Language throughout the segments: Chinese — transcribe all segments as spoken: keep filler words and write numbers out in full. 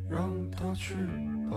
让它去吧，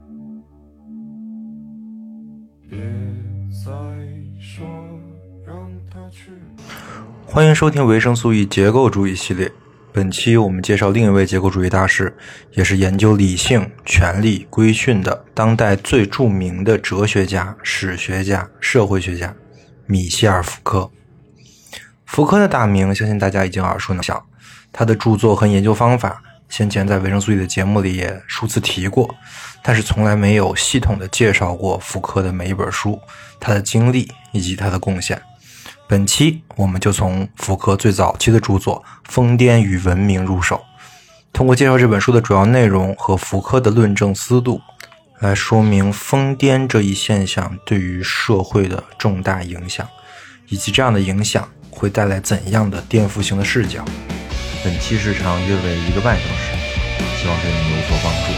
别再说让它去。 欢迎收听维生素 E 结构主义系列。本期我们介绍另一位结构主义大师，也是研究理性、权力、规训的当代最著名的哲学家、史学家、社会学家米歇尔·福柯。福柯的大名相信大家已经耳熟能详，他的著作和研究方法先前在维生素 E 的节目里也数次提过，但是从来没有系统的介绍过福柯的每一本书、他的经历以及他的贡献。本期我们就从福柯最早期的著作《疯癫与文明》入手，通过介绍这本书的主要内容和福柯的论证思路，来说明疯癫这一现象对于社会的重大影响，以及这样的影响会带来怎样的颠覆性的视角。本期时长约为一个半小时，希望对你有所帮助。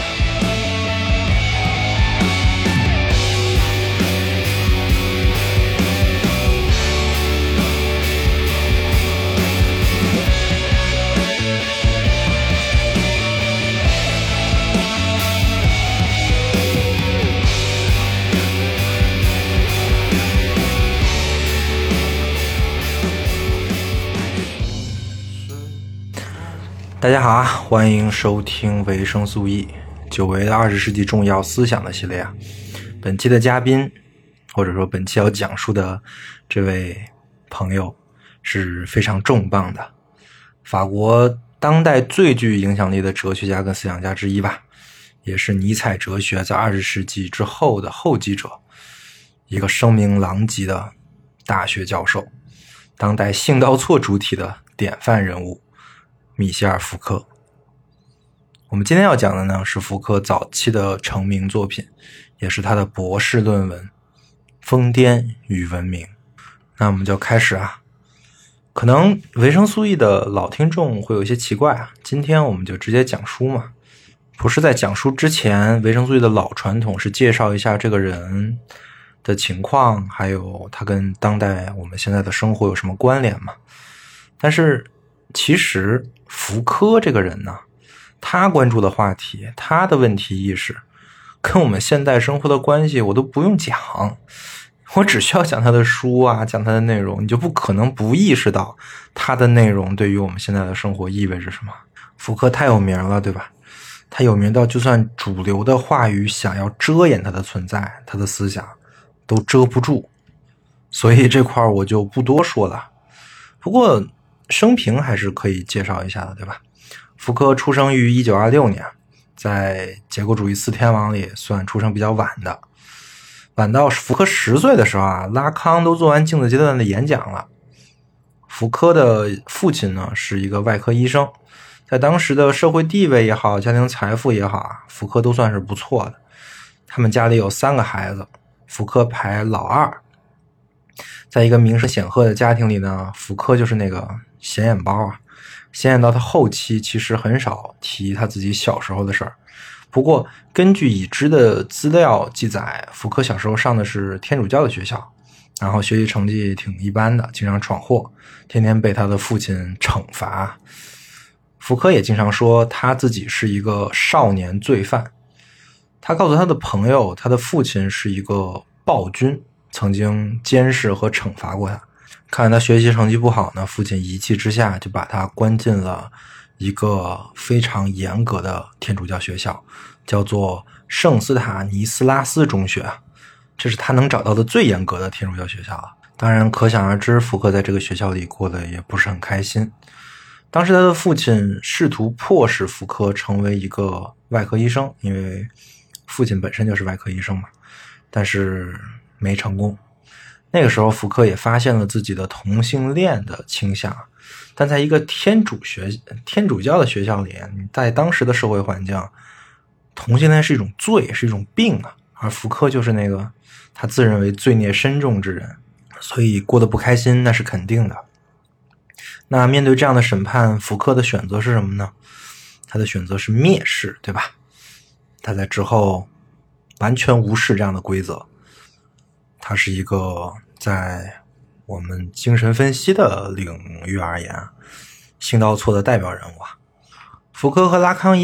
大家好啊，欢迎收听维生素 E 久违的二十世纪重要思想的系列啊。本期的嘉宾或者说本期要讲述的这位朋友是非常重磅的，法国当代最具影响力的哲学家跟思想家之一吧，也是尼采哲学在二十世纪之后的后继者，一个声名狼藉的大学教授，当代性倒错主体的典范人物米歇尔·福柯。我们今天要讲的呢是福柯早期的成名作品，也是他的博士论文《疯癫与文明》。那我们就开始啊。可能维生素 E 的老听众会有一些奇怪啊，今天我们就直接讲书嘛。不是在讲书之前，维生素 E 的老传统是介绍一下这个人的情况，还有他跟当代我们现在的生活有什么关联嘛。但是其实福柯这个人呢，他关注的话题，他的问题意识跟我们现代生活的关系我都不用讲，我只需要讲他的书啊，讲他的内容，你就不可能不意识到他的内容对于我们现在的生活意味着什么。福柯太有名了，对吧？他有名到就算主流的话语想要遮掩他的存在，他的思想都遮不住，所以这块我就不多说了。不过生平还是可以介绍一下的，对吧？福柯出生于一九二六年，在结构主义四天王里算出生比较晚的。晚到福柯十岁的时候啊，拉康都做完镜子阶段的演讲了。福柯的父亲呢是一个外科医生，在当时的社会地位也好，家庭财富也好啊，福柯都算是不错的。他们家里有三个孩子，福柯排老二。在一个名声显赫的家庭里呢，福柯就是那个显眼包啊，显眼到他后期其实很少提他自己小时候的事儿。不过根据已知的资料记载，福柯小时候上的是天主教的学校，然后学习成绩挺一般的，经常闯祸，天天被他的父亲惩罚。福柯也经常说他自己是一个少年罪犯，他告诉他的朋友，他的父亲是一个暴君，曾经监视和惩罚过他。看他学习成绩不好呢，父亲一气之下就把他关进了一个非常严格的天主教学校，叫做圣斯塔尼斯拉斯中学，这是他能找到的最严格的天主教学校了。当然可想而知，福柯在这个学校里过得也不是很开心。当时他的父亲试图迫使福柯成为一个外科医生，因为父亲本身就是外科医生嘛，但是没成功。那个时候福柯也发现了自己的同性恋的倾向，但在一个天主学天主教的学校里，在当时的社会环境，同性恋是一种罪，是一种病啊，而福柯就是那个他自认为罪孽深重之人，所以过得不开心那是肯定的。那面对这样的审判，福柯的选择是什么呢？他的选择是蔑视，对吧？他在之后完全无视这样的规则。他是一个在我们精神分析的领域而言性倒错的代表人物啊。福柯和拉康一样，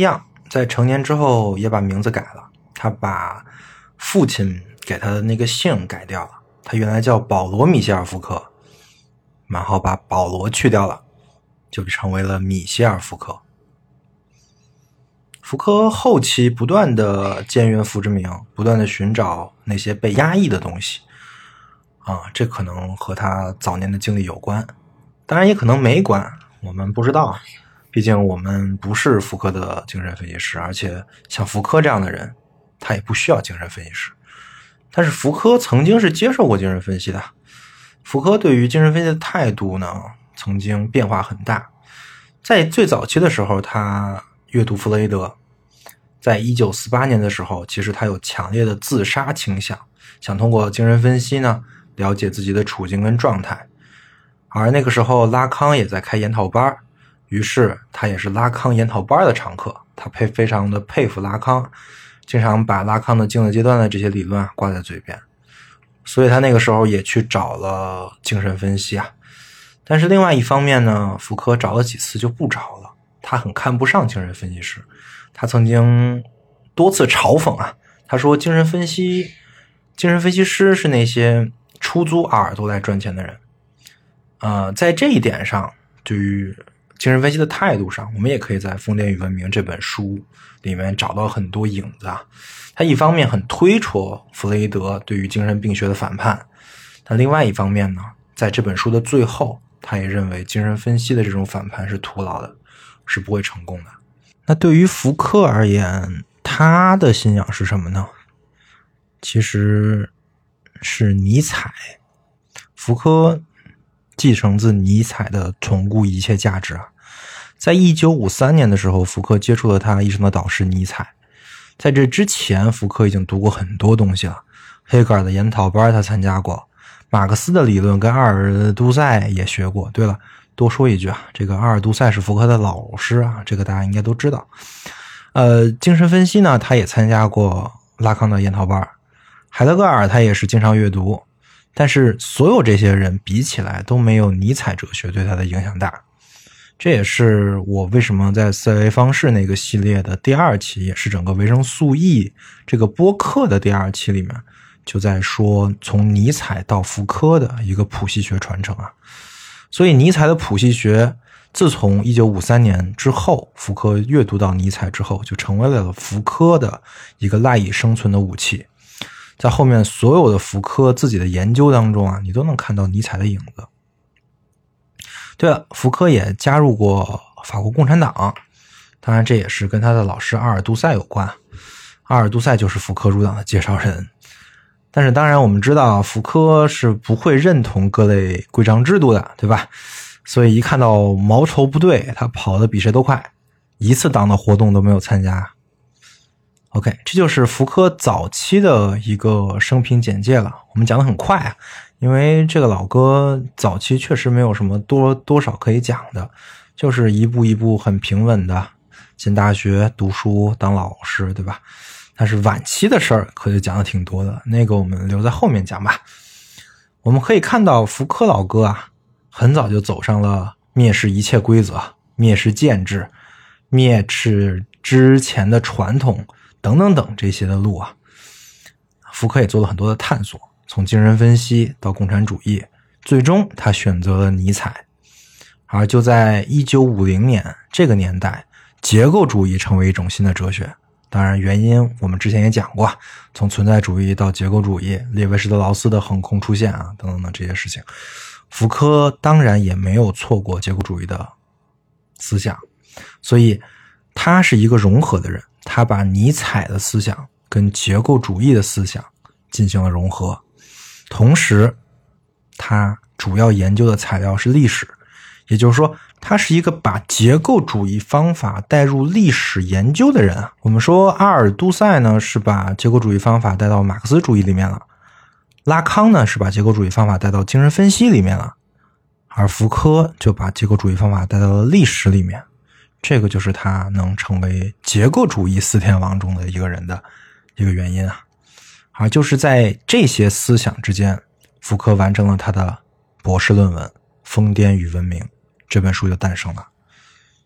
在成年之后也把名字改了，他把父亲给他的那个姓改掉了，他原来叫保罗·米歇尔·福柯，然后把保罗去掉了，就成为了米歇尔·福柯。福柯后期不断的建怨妇之名，不断的寻找那些被压抑的东西啊，这可能和他早年的经历有关，当然也可能没关，我们不知道，毕竟我们不是福柯的精神分析师，而且像福柯这样的人他也不需要精神分析师。但是福柯曾经是接受过精神分析的，福柯对于精神分析的态度呢曾经变化很大。在最早期的时候他阅读弗洛伊德，在一九四八年的时候其实他有强烈的自杀倾向，想通过精神分析呢了解自己的处境跟状态。而那个时候拉康也在开研讨班，于是他也是拉康研讨班的常客，他佩非常的佩服拉康，经常把拉康的精神阶段的这些理论啊挂在嘴边，所以他那个时候也去找了精神分析啊。但是另外一方面呢，福柯找了几次就不找了，他很看不上精神分析师，他曾经多次嘲讽啊，他说精神分析精神分析师是那些出租二耳朵来赚钱的人。呃，在这一点上，对于精神分析的态度上，我们也可以在《疯癫与文明》这本书里面找到很多影子啊。他一方面很推崇弗洛伊德对于精神病学的反叛，但另外一方面呢，在这本书的最后，他也认为精神分析的这种反叛是徒劳的，是不会成功的。那对于福柯而言，他的信仰是什么呢？其实是尼采。福柯继承自尼采的重估一切价值啊。在一九五三年的时候，福柯接触了他一生的导师尼采。在这之前，福柯已经读过很多东西了，黑格尔的研讨班他参加过，马克思的理论跟阿尔都塞也学过。对了，多说一句啊，这个阿尔都塞是福柯的老师啊，这个大家应该都知道。呃，精神分析呢，他也参加过拉康的研讨班，海德格尔他也是经常阅读，但是所有这些人比起来都没有尼采哲学对他的影响大。这也是我为什么在思维方式那个系列的第二期，也是整个维生素 E 这个播客的第二期里面，就在说从尼采到福柯的一个谱系学传承啊。所以尼采的谱系学自从一九五三年之后，福柯阅读到尼采之后，就成为了福柯的一个赖以生存的武器。在后面所有的福柯自己的研究当中啊，你都能看到尼采的影子。对了，福柯也加入过法国共产党，当然这也是跟他的老师阿尔都塞有关，阿尔都塞就是福柯入党的介绍人。但是当然我们知道福柯是不会认同各类规章制度的，对吧？所以一看到毛绸部队，他跑得比谁都快，一次党的活动都没有参加。OK， 这就是福柯早期的一个生平简介了。我们讲得很快啊，因为这个老哥早期确实没有什么多多少可以讲的，就是一步一步很平稳的进大学读书当老师，对吧？但是晚期的事儿可就讲的挺多的，那个我们留在后面讲吧。我们可以看到福柯老哥啊，很早就走上了蔑视一切规则、蔑视建制、蔑视之前的传统等等等这些的路啊。福柯也做了很多的探索，从精神分析到共产主义，最终他选择了尼采。而就在一九五零年这个年代，结构主义成为一种新的哲学。当然原因我们之前也讲过，从存在主义到结构主义，列维施特劳斯的横空出现啊，等等等这些事情。福柯当然也没有错过结构主义的思想，所以他是一个融合的人，他把尼采的思想跟结构主义的思想进行了融合，同时他主要研究的材料是历史，也就是说他是一个把结构主义方法带入历史研究的人啊。我们说阿尔都塞呢是把结构主义方法带到马克思主义里面了，拉康呢是把结构主义方法带到精神分析里面了，而福柯就把结构主义方法带到了历史里面。这个就是他能成为结构主义四天王中的一个人的一个原因啊。而就是在这些思想之间，福柯完成了他的博士论文《疯癫与文明》，这本书就诞生了。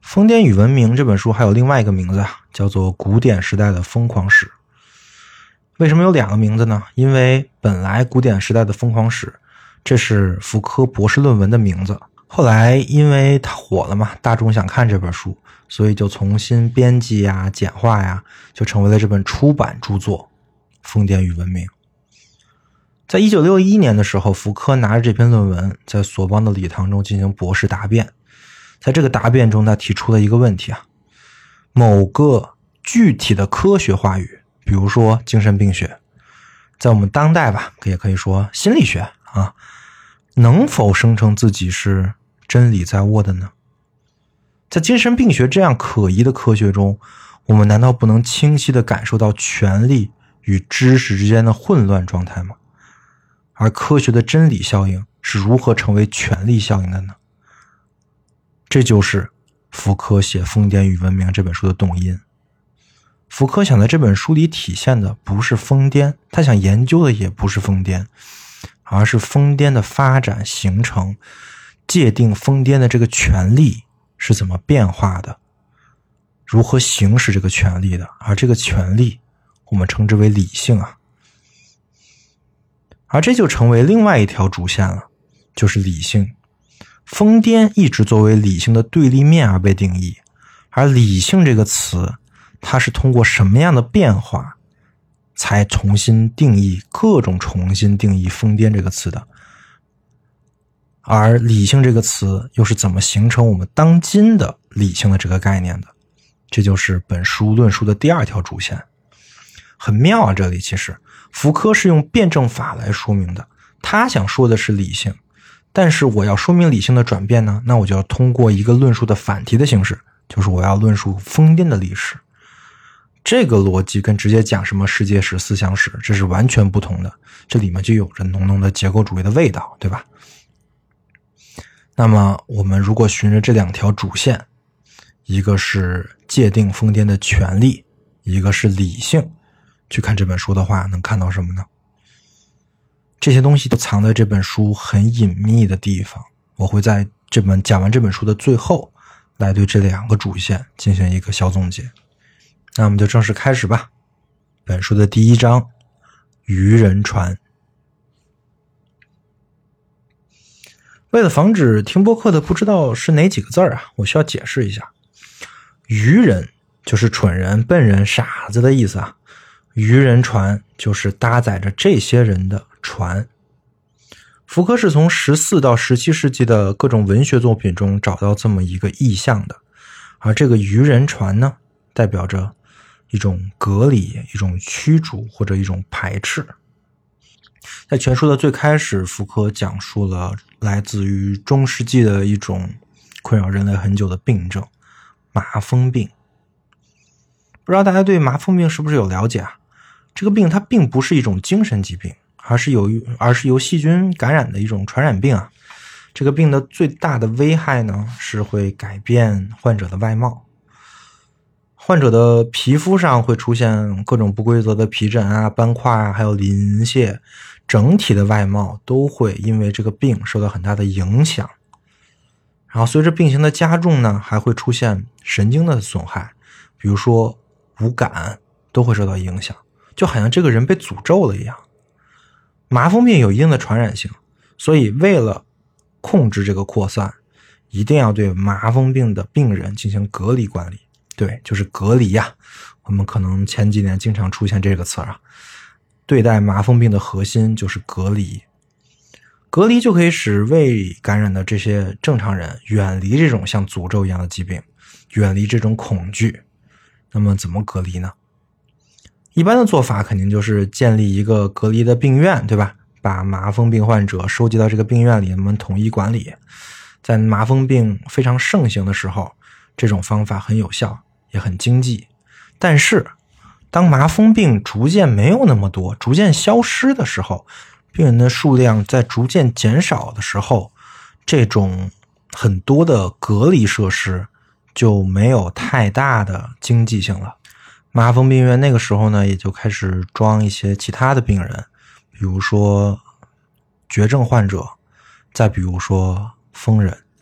疯癫与文明这本书还有另外一个名字啊，叫做古典时代的疯狂史。为什么有两个名字呢？因为本来古典时代的疯狂史这是福柯博士论文的名字，后来因为他火了嘛，大众想看这本书，所以就重新编辑呀、简化呀，就成为了这本出版著作《疯癫与文明》。在一九六一年的时候，福柯拿着这篇论文在索邦的礼堂中进行博士答辩。在这个答辩中，他提出了一个问题啊，某个具体的科学话语，比如说精神病学，在我们当代吧，也可以说心理学啊，能否声称自己是真理在握的呢？在精神病学这样可疑的科学中，我们难道不能清晰地感受到权力与知识之间的混乱状态吗？而科学的真理效应是如何成为权力效应的呢？这就是福柯写《疯癫与文明》这本书的动因。福柯想在这本书里体现的不是疯癫，他想研究的也不是疯癫，而是疯癫的发展形成，界定疯癫的这个权利是怎么变化的，如何行使这个权利的，而这个权利我们称之为理性啊。而这就成为另外一条主线了，就是理性。疯癫一直作为理性的对立面而被定义，而理性这个词，它是通过什么样的变化才重新定义各种重新定义疯癫这个词的？而理性这个词又是怎么形成我们当今的理性的这个概念的？这就是本书论述的第二条主线。很妙啊，这里其实福柯是用辩证法来说明的，他想说的是理性，但是我要说明理性的转变呢，那我就要通过一个论述的反题的形式，就是我要论述疯癫的历史。这个逻辑跟直接讲什么世界史、思想史，这是完全不同的，这里面就有着浓浓的结构主义的味道，对吧？那么我们如果循着这两条主线，一个是界定疯癫的权利，一个是理性，去看这本书的话，能看到什么呢？这些东西都藏在这本书很隐秘的地方，我会在这本讲完这本书的最后来对这两个主线进行一个小总结。那我们就正式开始吧。本书的第一章，渔人船。为了防止听播客的不知道是哪几个字啊，我需要解释一下。渔人就是蠢人、笨人、傻子的意思啊。渔人船就是搭载着这些人的船。福柯是从十四到十七世纪的各种文学作品中找到这么一个意象的，而这个渔人船呢，代表着一种隔离、一种驱逐或者一种排斥。在全书的最开始，福柯讲述了来自于中世纪的一种困扰人类很久的病症——麻风病。不知道大家对麻风病是不是有了解啊？这个病它并不是一种精神疾病，而是由而是由细菌感染的一种传染病啊。这个病的最大的危害呢，是会改变患者的外貌。患者的皮肤上会出现各种不规则的皮疹啊、斑块啊，还有鳞屑，整体的外貌都会因为这个病受到很大的影响。然后随着病情的加重呢，还会出现神经的损害，比如说五感都会受到影响，就好像这个人被诅咒了一样。麻风病有一定的传染性，所以为了控制这个扩散，一定要对麻风病的病人进行隔离管理。对，就是隔离呀、啊。我们可能前几年经常出现这个词啊。对待麻风病的核心就是隔离。隔离就可以使未感染的这些正常人远离这种像诅咒一样的疾病，远离这种恐惧。那么怎么隔离呢？一般的做法肯定就是建立一个隔离的病院，对吧？把麻风病患者收集到这个病院里，我们统一管理。在麻风病非常盛行的时候，这种方法很有效，也很经济。但是当麻风病逐渐没有那么多，逐渐消失的时候，病人的数量在逐渐减少的时候，这种很多的隔离设施就没有太大的经济性了。麻风病院那个时候呢，也就开始装一些其他的病人，比如说绝症患者，再比如说疯人。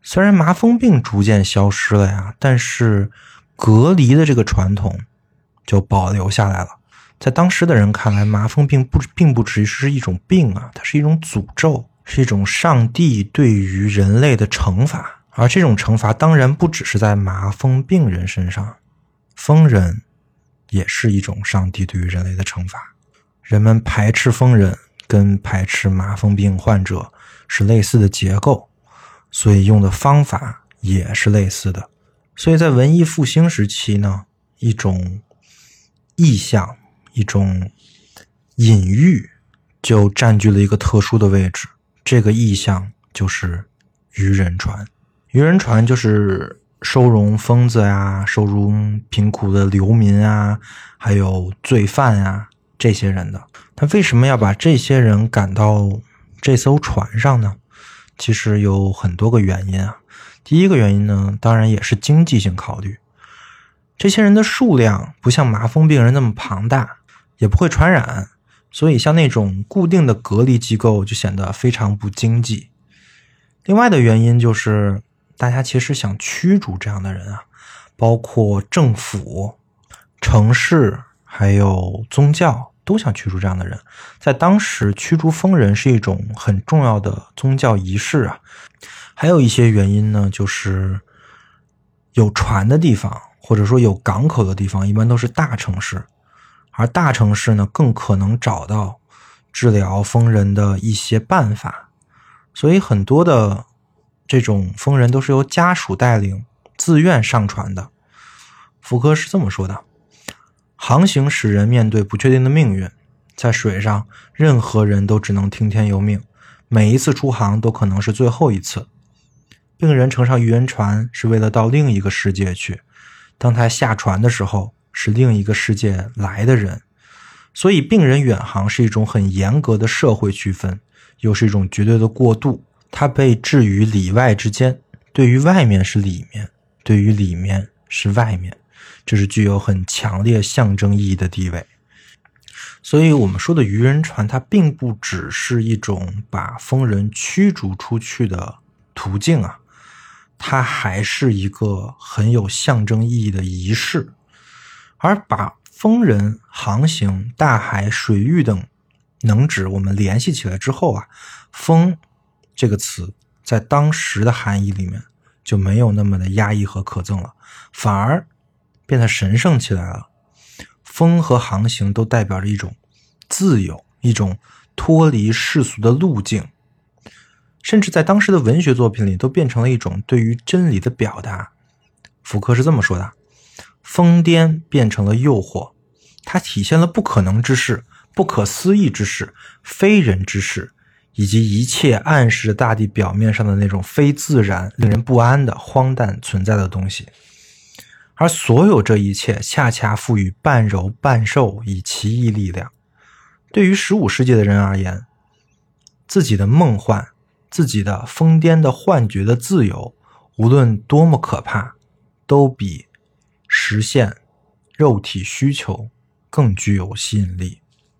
虽然麻风病逐渐消失了呀，但是隔离的这个传统就保留下来了。在当时的人看来，麻风病不并不只是一种病啊，它是一种诅咒，是一种上帝对于人类的惩罚。而这种惩罚当然不只是在麻风病人身上，疯人也是一种上帝对于人类的惩罚。人们排斥疯人跟排斥麻风病患者是类似的结构，所以用的方法也是类似的。所以在文艺复兴时期呢，一种意象，一种隐喻就占据了一个特殊的位置。这个意象就是渔人船。渔人船就是收容疯子啊，收容贫苦的流民啊，还有罪犯啊，这些人的。他为什么要把这些人赶到这艘船上呢？其实有很多个原因啊。第一个原因呢，当然也是经济性考虑。这些人的数量不像麻风病人那么庞大，也不会传染，所以像那种固定的隔离机构就显得非常不经济。另外的原因就是大家其实想驱逐这样的人啊，包括政府、城市还有宗教都想驱逐这样的人。在当时驱逐疯人是一种很重要的宗教仪式啊。还有一些原因呢，就是有船的地方或者说有港口的地方一般都是大城市，而大城市呢更可能找到治疗疯人的一些办法，所以很多的这种疯人都是由家属带领自愿上船的。福柯是这么说的：航行使人面对不确定的命运，在水上任何人都只能听天由命，每一次出航都可能是最后一次。病人乘上渔人船是为了到另一个世界去，当他下船的时候是另一个世界来的人。所以病人远航是一种很严格的社会区分，又是一种绝对的过渡，它被置于里外之间，对于外面是里面，对于里面是外面，这是具有很强烈象征意义的地位。所以我们说的渔人船，它并不只是一种把疯人驱逐出去的途径啊，它还是一个很有象征意义的仪式。而把疯人、航行、大海、水域等能指我们联系起来之后啊，疯这个词在当时的含义里面就没有那么的压抑和可憎了，反而变得神圣起来了。疯和航行都代表着一种自由，一种脱离世俗的路径，甚至在当时的文学作品里都变成了一种对于真理的表达。福柯是这么说的：疯癫变成了诱惑，它体现了不可能之事、不可思议之事、非人之事，以及一切暗示着大地表面上的那种非自然、令人不安的荒诞存在的东西。而所有这一切恰恰赋予半柔半兽以奇异力量。对于十五世纪的人而言，自己的梦幻、自己的疯癫的幻觉的自由，无论多么可怕，都比实现肉体需求更具有吸引力。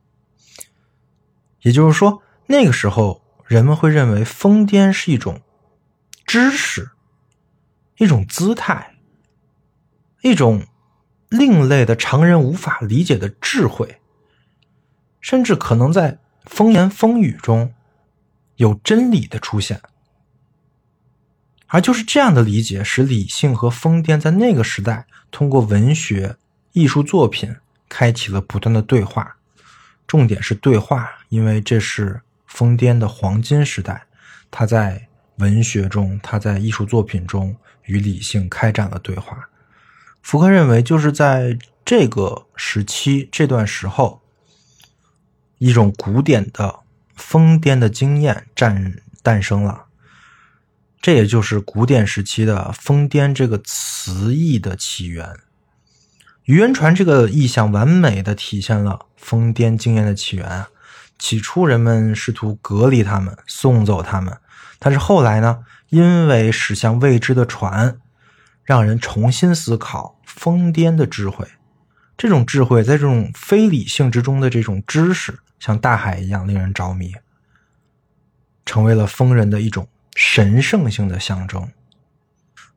也就是说，那个时候人们会认为疯癫是一种知识，一种姿态，一种另类的常人无法理解的智慧，甚至可能在风言风语中有真理的出现。而就是这样的理解，使理性和疯癫在那个时代通过文学、艺术作品开启了不断的对话。重点是对话，因为这是疯癫的黄金时代，它在文学中，它在艺术作品中与理性开展了对话。福柯认为，就是在这个时期、这段时候，一种古典的疯癫的经验诞诞生了。这也就是古典时期的疯癫这个词义的起源。渔人船这个意象完美的体现了疯癫经验的起源啊。起初人们试图隔离他们，送走他们，但是后来呢，因为驶向未知的船，让人重新思考疯癫的智慧。这种智慧在这种非理性之中的这种知识，像大海一样令人着迷，成为了疯人的一种神圣性的象征。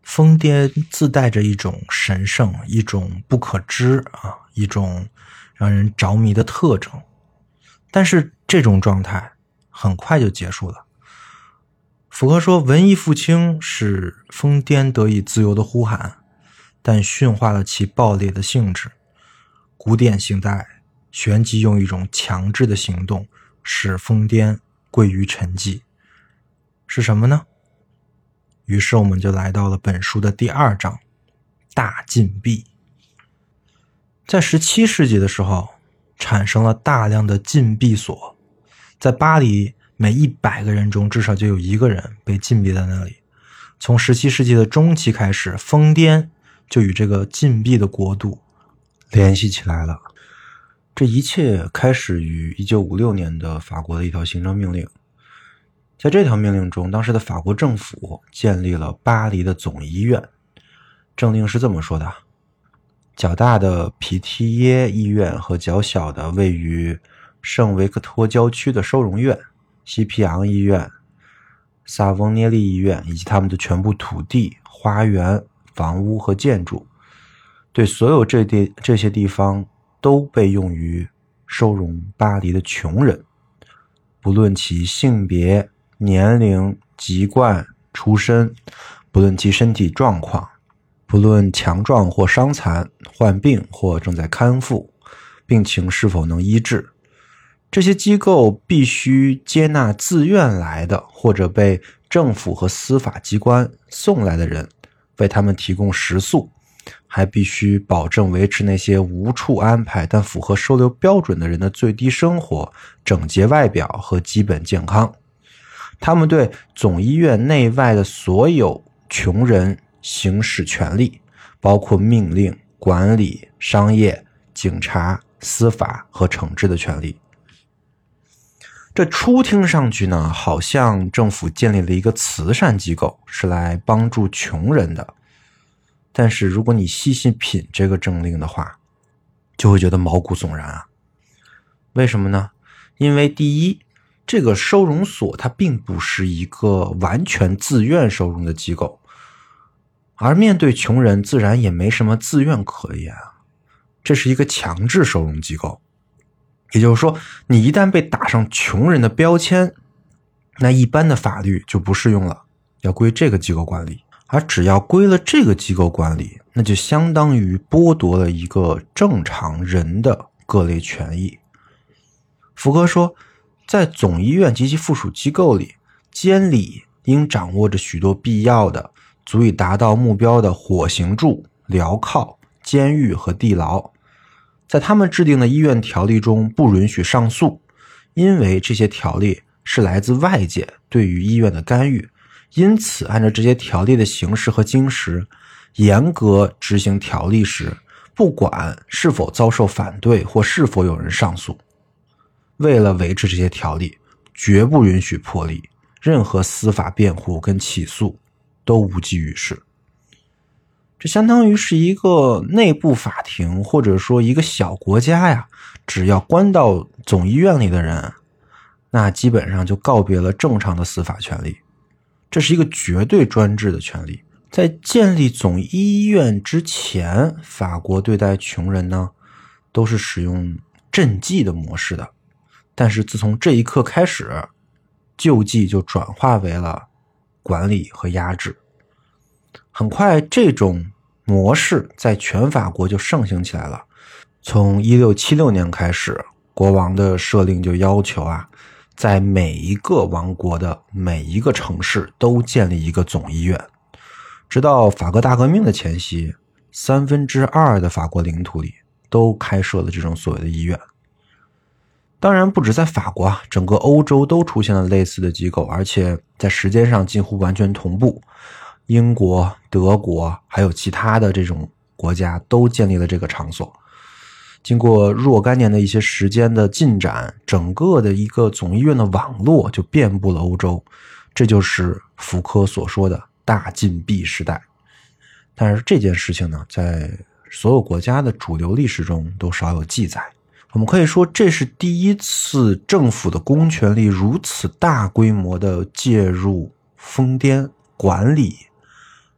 疯癫自带着一种神圣，一种不可知啊，一种让人着迷的特征。但是这种状态很快就结束了。福柯说，文艺复兴使疯癫得以自由的呼喊，但驯化了其暴烈的性质。古典现代旋即用一种强制的行动使疯癫归于沉寂。是什么呢？于是我们就来到了本书的第二章，大禁闭。在十七世纪的时候，产生了大量的禁闭所，在巴黎每一百个人中至少就有一个人被禁闭在那里。从十七世纪的中期开始，疯癫就与这个禁闭的国度联系起来了。这一切开始于一九五六年的法国的一条行政命令。在这条命令中，当时的法国政府建立了巴黎的总医院。政令是这么说的：较大的皮提耶医院和较小的位于圣维克托郊区的收容院、西皮昂医院、萨翁涅利医院以及他们的全部土地、花园、房屋和建筑，对所有这地这些地方都被用于收容巴黎的穷人，不论其性别、年龄、籍贯、出身，不论其身体状况，不论强壮或伤残，患病或正在康复，病情是否能医治。这些机构必须接纳自愿来的或者被政府和司法机关送来的人，为他们提供食宿，还必须保证维持那些无处安排但符合收留标准的人的最低生活、整洁外表和基本健康。他们对总医院内外的所有穷人行使权力，包括命令、管理、商业、警察、司法和惩治的权利。这初听上去呢，好像政府建立了一个慈善机构，是来帮助穷人的。但是如果你细细品这个政令的话，就会觉得毛骨悚然啊。为什么呢？因为第一，这个收容所它并不是一个完全自愿收容的机构，而面对穷人自然也没什么自愿可言，这是一个强制收容机构。也就是说，你一旦被打上穷人的标签，那一般的法律就不适用了，要归这个机构管理。而只要归了这个机构管理，那就相当于剥夺了一个正常人的各类权益。福柯说，在总医院及其附属机构里，监理应掌握着许多必要的、足以达到目标的火刑柱、镣铐、监狱和地牢。在他们制定的医院条例中不允许上诉，因为这些条例是来自外界对于医院的干预，因此按照这些条例的形式和精神，严格执行条例时，不管是否遭受反对或是否有人上诉。为了维持这些条例，绝不允许破例，任何司法辩护跟起诉都无济于事。这相当于是一个内部法庭，或者说一个小国家呀，只要关到总医院里的人，那基本上就告别了正常的司法权利。这是一个绝对专制的权利。在建立总医院之前，法国对待穷人呢，都是使用赈济的模式的。但是自从这一刻开始，救济就转化为了管理和压制。很快这种模式在全法国就盛行起来了。从一六七六年开始，国王的设令就要求啊，在每一个王国的每一个城市都建立一个总医院。直到法国大革命的前夕，三分之二的法国领土里都开设了这种所谓的医院。当然不止在法国啊，整个欧洲都出现了类似的机构，而且在时间上几乎完全同步。英国、德国还有其他的这种国家都建立了这个场所。经过若干年的一些时间的进展，整个的一个总医院的网络就遍布了欧洲，这就是福柯所说的大禁闭时代。但是这件事情呢，在所有国家的主流历史中都少有记载。我们可以说，这是第一次政府的公权力如此大规模的介入疯癫管理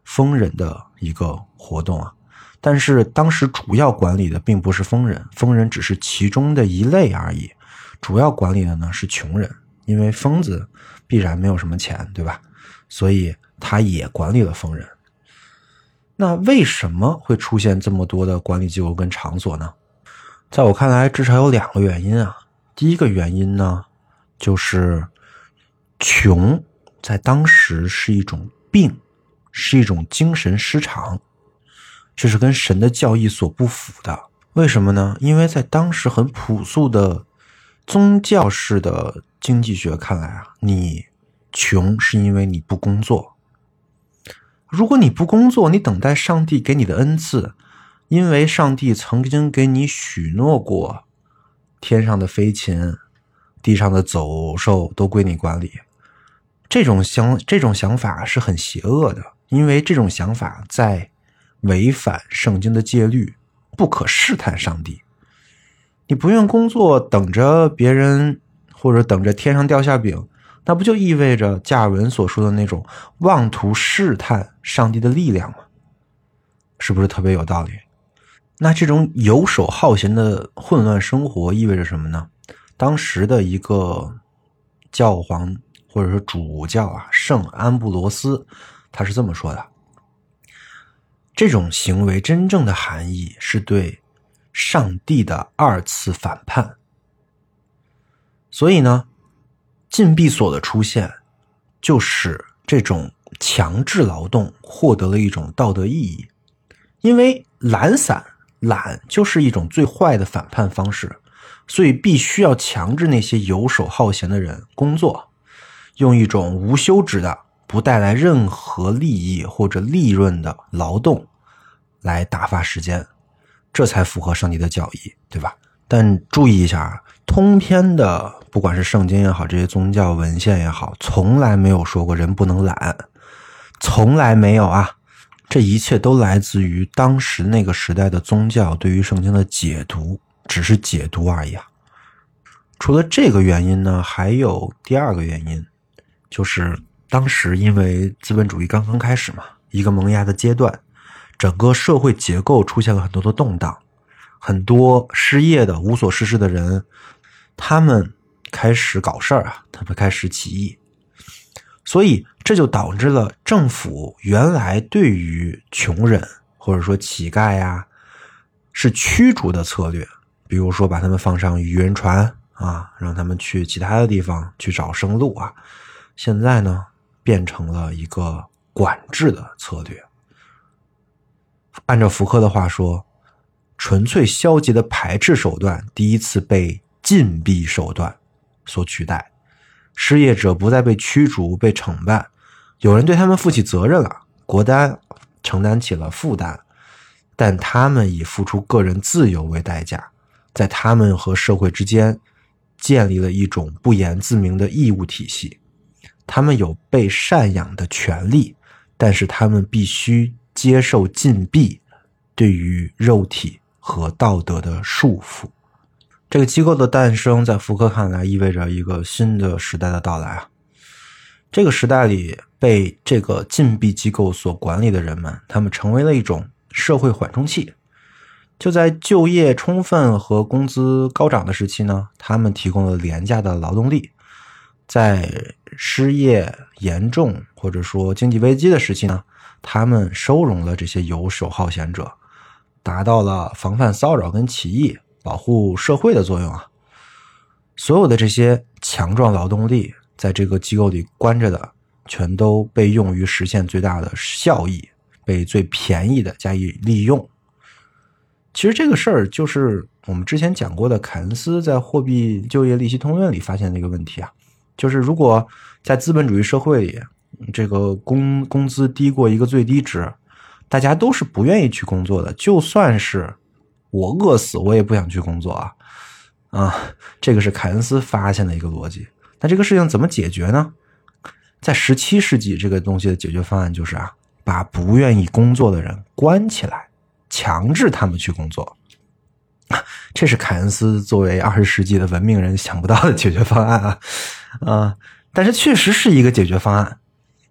疯人的一个活动啊。但是当时主要管理的并不是疯人，疯人只是其中的一类而已，主要管理的呢是穷人，因为疯子必然没有什么钱，对吧？所以他也管理了疯人。那为什么会出现这么多的管理机构跟场所呢？在我看来至少有两个原因啊。第一个原因呢，就是穷在当时是一种病，是一种精神失常，这是跟神的教义所不符的。为什么呢？因为在当时很朴素的宗教式的经济学看来啊，你穷是因为你不工作。如果你不工作，你等待上帝给你的恩赐，因为上帝曾经给你许诺过天上的飞禽，地上的走兽都归你管理。这种想这种想法是很邪恶的，因为这种想法在违反圣经的戒律，不可试探上帝。你不愿工作，等着别人或者等着天上掉下饼，那不就意味着加尔文所说的那种妄图试探上帝的力量吗？是不是特别有道理？那这种游手好闲的混乱生活意味着什么呢？当时的一个教皇或者说主教啊，圣安布罗斯，他是这么说的：这种行为真正的含义是对上帝的二次反叛。所以呢，禁闭所的出现就使这种强制劳动获得了一种道德意义。因为懒散懒就是一种最坏的反叛方式，所以必须要强制那些游手好闲的人工作，用一种无休止的不带来任何利益或者利润的劳动来打发时间，这才符合上帝的教义，对吧？但注意一下，通篇的不管是圣经也好，这些宗教文献也好，从来没有说过人不能懒，从来没有啊。这一切都来自于当时那个时代的宗教对于圣经的解读，只是解读而已啊。除了这个原因呢，还有第二个原因，就是当时因为资本主义刚刚开始嘛，一个萌芽的阶段，整个社会结构出现了很多的动荡，很多失业的无所事事的人，他们开始搞事儿啊，他们开始起义。所以这就导致了政府原来对于穷人或者说乞丐呀是驱逐的策略，比如说把他们放上渔人船啊，让他们去其他的地方去找生路啊。现在呢，变成了一个管制的策略。按照福柯的话说，纯粹消极的排斥手段第一次被禁闭手段所取代。失业者不再被驱逐被惩办，有人对他们负起责任了，国单承担起了负担，但他们以付出个人自由为代价，在他们和社会之间建立了一种不言自明的义务体系。他们有被赡养的权利，但是他们必须接受禁闭对于肉体和道德的束缚。这个机构的诞生在福柯看来意味着一个新的时代的到来啊。这个时代里被这个禁闭机构所管理的人们，他们成为了一种社会缓冲器。就在就业充分和工资高涨的时期呢，他们提供了廉价的劳动力。在失业严重或者说经济危机的时期呢，他们收容了这些游手好闲者，达到了防范骚扰跟起义，保护社会的作用啊。所有的这些强壮劳动力在这个机构里关着的，全都被用于实现最大的效益，被最便宜的加以利用。其实这个事儿就是我们之前讲过的凯恩斯在《货币就业利息通论》里发现的一个问题啊，就是如果在资本主义社会里，这个工工资低过一个最低值，大家都是不愿意去工作的，就算是我饿死我也不想去工作啊啊，这个是凯恩斯发现的一个逻辑。那这个事情怎么解决呢？在十七世纪，这个东西的解决方案就是啊，把不愿意工作的人关起来，强制他们去工作。这是凯恩斯作为二十世纪的文明人想不到的解决方案啊啊！但是确实是一个解决方案。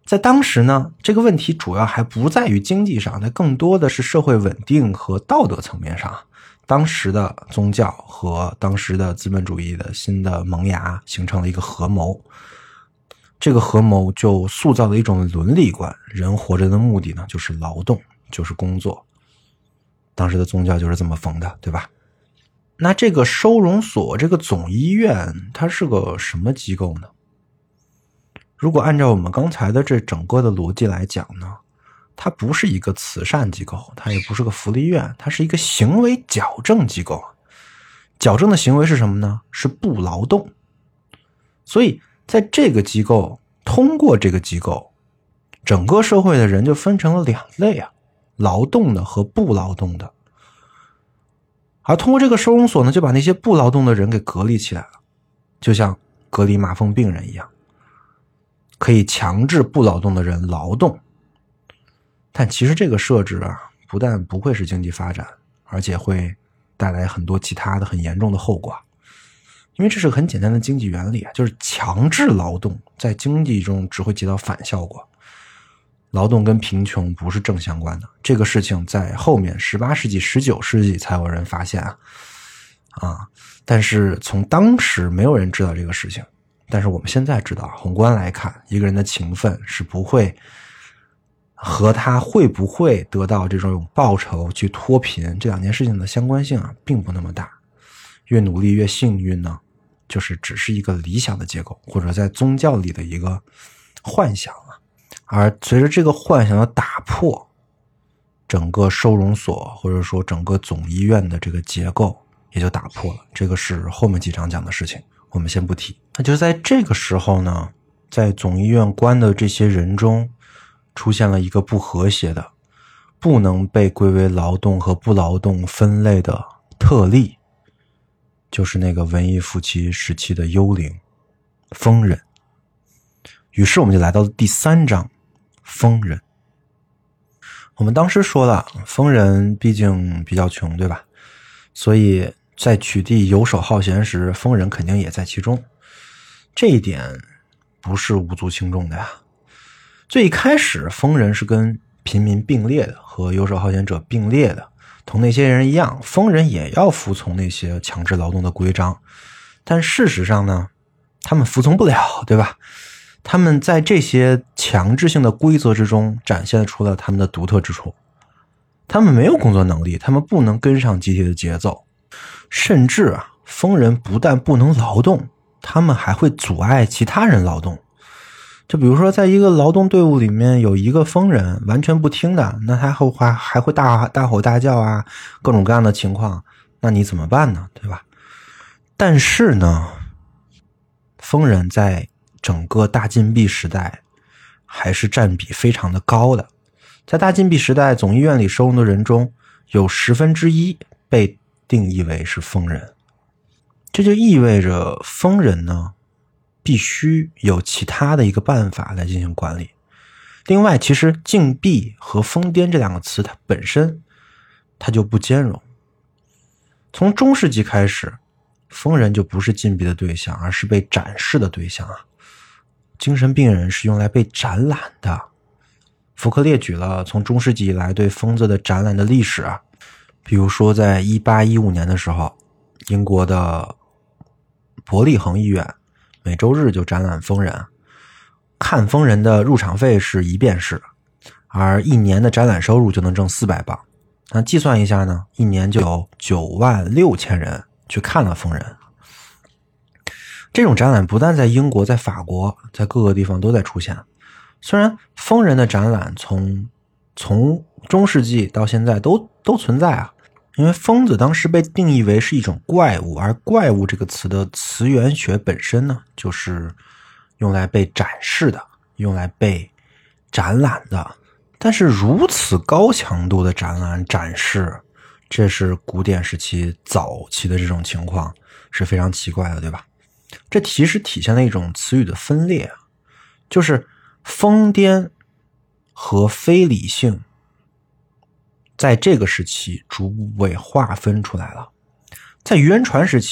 在当时呢，这个问题主要还不在于经济上，它更多的是社会稳定和道德层面上。当时的宗教和当时的资本主义的新的萌芽形成了一个合谋，这个合谋就塑造了一种伦理观，人活着的目的呢就是劳动，就是工作。当时的宗教就是这么封的，对吧？那这个收容所，这个总医院，它是个什么机构呢？如果按照我们刚才的这整个的逻辑来讲呢，它不是一个慈善机构，它也不是个福利院，它是一个行为矫正机构。矫正的行为是什么呢？是不劳动。所以在这个机构，通过这个机构，整个社会的人就分成了两类啊，劳动的和不劳动的。而通过这个收容所呢，就把那些不劳动的人给隔离起来了，就像隔离麻风病人一样，可以强制不劳动的人劳动。但其实这个设置啊，不但不会使经济发展，而且会带来很多其他的很严重的后果。因为这是个很简单的经济原理啊，就是强制劳动在经济中只会起到反效果。劳动跟贫穷不是正相关的，这个事情在后面十八世纪、十九世纪才有人发现啊，啊，但是从当时没有人知道这个事情。但是我们现在知道，宏观来看，一个人的勤奋是不会和他会不会得到这种报酬去脱贫这两件事情的相关性啊，并不那么大。越努力越幸运呢，就是只是一个理想的结构，或者在宗教里的一个幻想啊。而随着这个幻想的打破，整个收容所或者说整个总医院的这个结构也就打破了。这个是后面几章讲的事情，我们先不提。那就在这个时候呢，在总医院关的这些人中，出现了一个不和谐的、不能被归为劳动和不劳动分类的特例，就是那个文艺复兴时期的幽灵疯人。于是我们就来到了第三章，疯人。我们当时说了，疯人毕竟比较穷，对吧？所以在取缔游手好闲时，疯人肯定也在其中。这一点不是无足轻重的呀。最开始疯人是跟平民并列的，和游手好闲者并列的，同那些人一样，疯人也要服从那些强制劳动的规章。但事实上呢，他们服从不了，对吧？他们在这些强制性的规则之中展现出了他们的独特之处。他们没有工作能力，他们不能跟上集体的节奏，甚至啊，疯人不但不能劳动，他们还会阻碍其他人劳动。就比如说在一个劳动队伍里面有一个疯人完全不听的，那他还还还会大大吼大叫啊，各种各样的情况，那你怎么办呢？对吧？但是呢，疯人在整个大禁闭时代还是占比非常的高的。在大禁闭时代，总医院里收容的人中有十分之一被定义为是疯人。这就意味着疯人呢必须有其他的一个办法来进行管理。另外，其实禁闭和疯癫这两个词它本身它就不兼容。从中世纪开始，疯人就不是禁闭的对象，而是被展示的对象啊。精神病人是用来被展览的。福克列举了从中世纪以来对疯子的展览的历史啊，比如说在一八一五年的时候，英国的伯利恒医院每周日就展览疯人，看疯人的入场费是一便士，而一年的展览收入就能挣四百磅。那计算一下呢，一年就有九万六千人去看了疯人。这种展览不但在英国，在法国，在各个地方都在出现。虽然疯人的展览从从中世纪到现在都都存在啊，因为疯子当时被定义为是一种怪物，而怪物这个词的词源学本身呢，就是用来被展示的，用来被展览的。但是如此高强度的展览展示，这是古典时期早期的这种情况，是非常奇怪的，对吧？这其实体现了一种词语的分裂啊，就是疯癫和非理性在这个时期逐步被划分出来了。在袁传时期，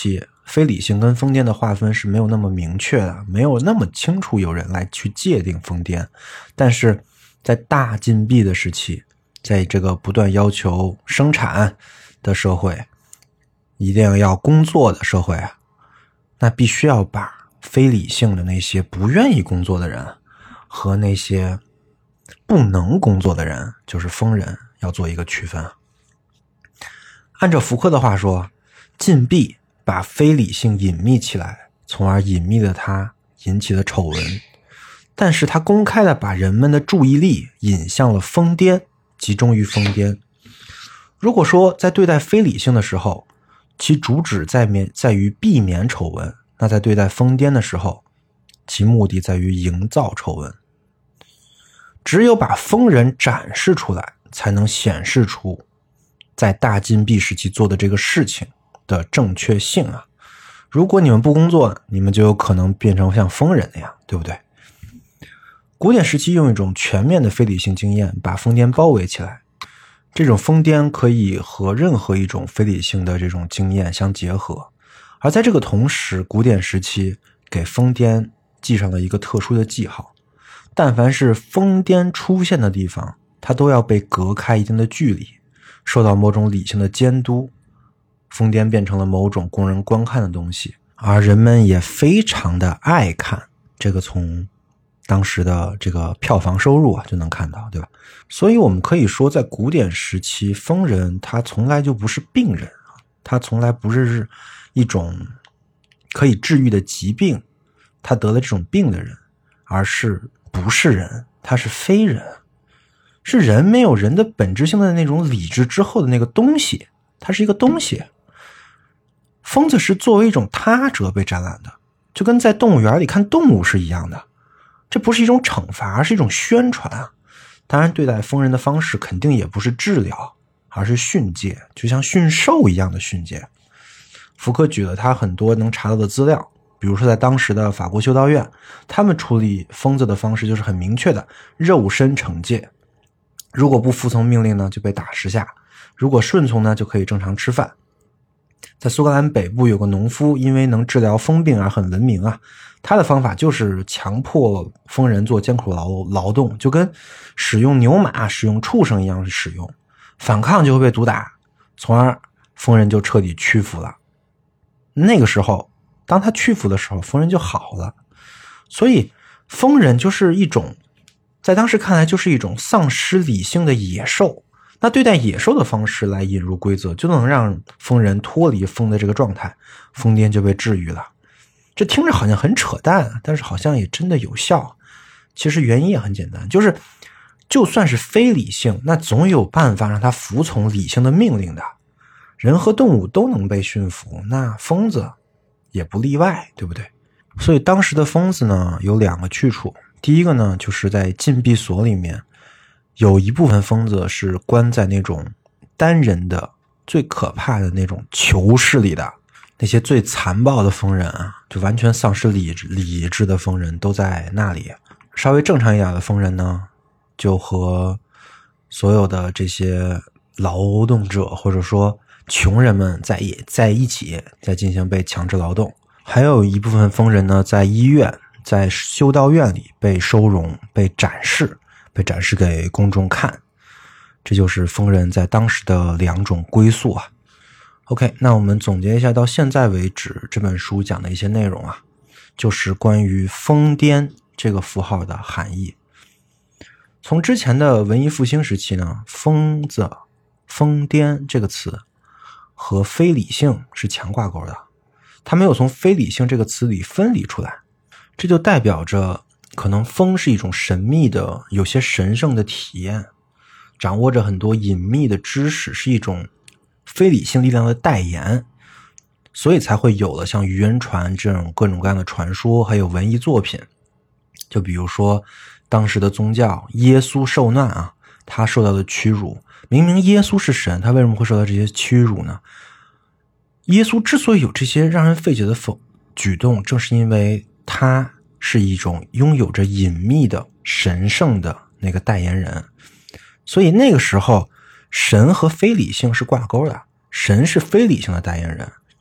非理性跟疯癫的划分是没有那么明确的，没有那么清楚有人来去界定疯癫。但是在大禁闭的时期，在这个不断要求生产的社会，一定要工作的社会啊，那必须要把非理性的那些不愿意工作的人和那些不能工作的人，就是疯人，要做一个区分。按照福柯的话说，禁闭把非理性隐秘起来，从而隐秘了它，引起了丑闻。但是他公开的把人们的注意力引向了疯癫，集中于疯癫。如果说在对待非理性的时候，其主旨在免在于避免丑闻，那在对待疯癫的时候，其目的在于营造丑闻。只有把疯人展示出来，才能显示出在大禁闭时期做的这个事情的正确性啊！如果你们不工作，你们就有可能变成像疯人那样，对不对？古典时期用一种全面的非理性经验把疯癫包围起来，这种疯癫可以和任何一种非理性的这种经验相结合。而在这个同时，古典时期给疯癫记上了一个特殊的记号，但凡是疯癫出现的地方，它都要被隔开一定的距离，受到某种理性的监督，疯癫变成了某种供人观看的东西，而人们也非常的爱看，这个从当时的这个票房收入啊就能看到，对吧？所以我们可以说，在古典时期，疯人他从来就不是病人，他从来不是一种可以治愈的疾病，他得了这种病的人，而是不是人，他是非人，是人没有人的本质性的那种理智之后的那个东西，它是一个东西。疯子是作为一种他者被展览的，就跟在动物园里看动物是一样的。这不是一种惩罚，而是一种宣传啊！当然，对待疯人的方式肯定也不是治疗，而是训诫，就像驯兽一样的训诫。福柯举了他很多能查到的资料，比如说在当时的法国修道院，他们处理疯子的方式就是很明确的肉身惩戒。如果不服从命令呢，就被打十下；如果顺从呢，就可以正常吃饭。在苏格兰北部有个农夫，因为能治疗疯病而很闻名啊。他的方法就是强迫疯人做艰苦劳劳动，就跟使用牛马、使用畜生一样使用，反抗就会被毒打，从而疯人就彻底屈服了。那个时候，当他屈服的时候，疯人就好了。所以，疯人就是一种，在当时看来就是一种丧失理性的野兽。那对待野兽的方式来引入规则，就能让疯人脱离疯的这个状态，疯癫就被治愈了。这听着好像很扯淡，但是好像也真的有效。其实原因也很简单，就是就算是非理性，那总有办法让他服从理性的命令的。人和动物都能被驯服，那疯子也不例外，对不对？所以当时的疯子呢，有两个去处。第一个呢，就是在禁闭所里面，有一部分疯子是关在那种单人的最可怕的那种囚室里的，那些最残暴的疯人啊，就完全丧失理智理智的疯人都在那里。稍微正常一点的疯人呢，就和所有的这些劳动者或者说穷人们在一在一起，在进行被强制劳动。还有一部分疯人呢，在医院、在修道院里被收容、被展示、被展示给公众看。这就是疯人在当时的两种归宿啊。OK， 那我们总结一下到现在为止这本书讲的一些内容啊，就是关于疯癫这个符号的含义。从之前的文艺复兴时期呢，疯子、疯癫这个词和非理性是强挂钩的，它没有从非理性这个词里分离出来，这就代表着可能疯是一种神秘的、有些神圣的体验，掌握着很多隐秘的知识，是一种非理性力量的代言，所以才会有了像渔人船这种各种各样的传说，还有文艺作品。就比如说当时的宗教耶稣受难啊，他受到的屈辱，明明耶稣是神，他为什么会受到这些屈辱呢？耶稣之所以有这些让人费解的否举动，正是因为他是一种拥有着隐秘的神圣的那个代言人。所以那个时候神和非理性是挂钩的，神是非理性的代言人，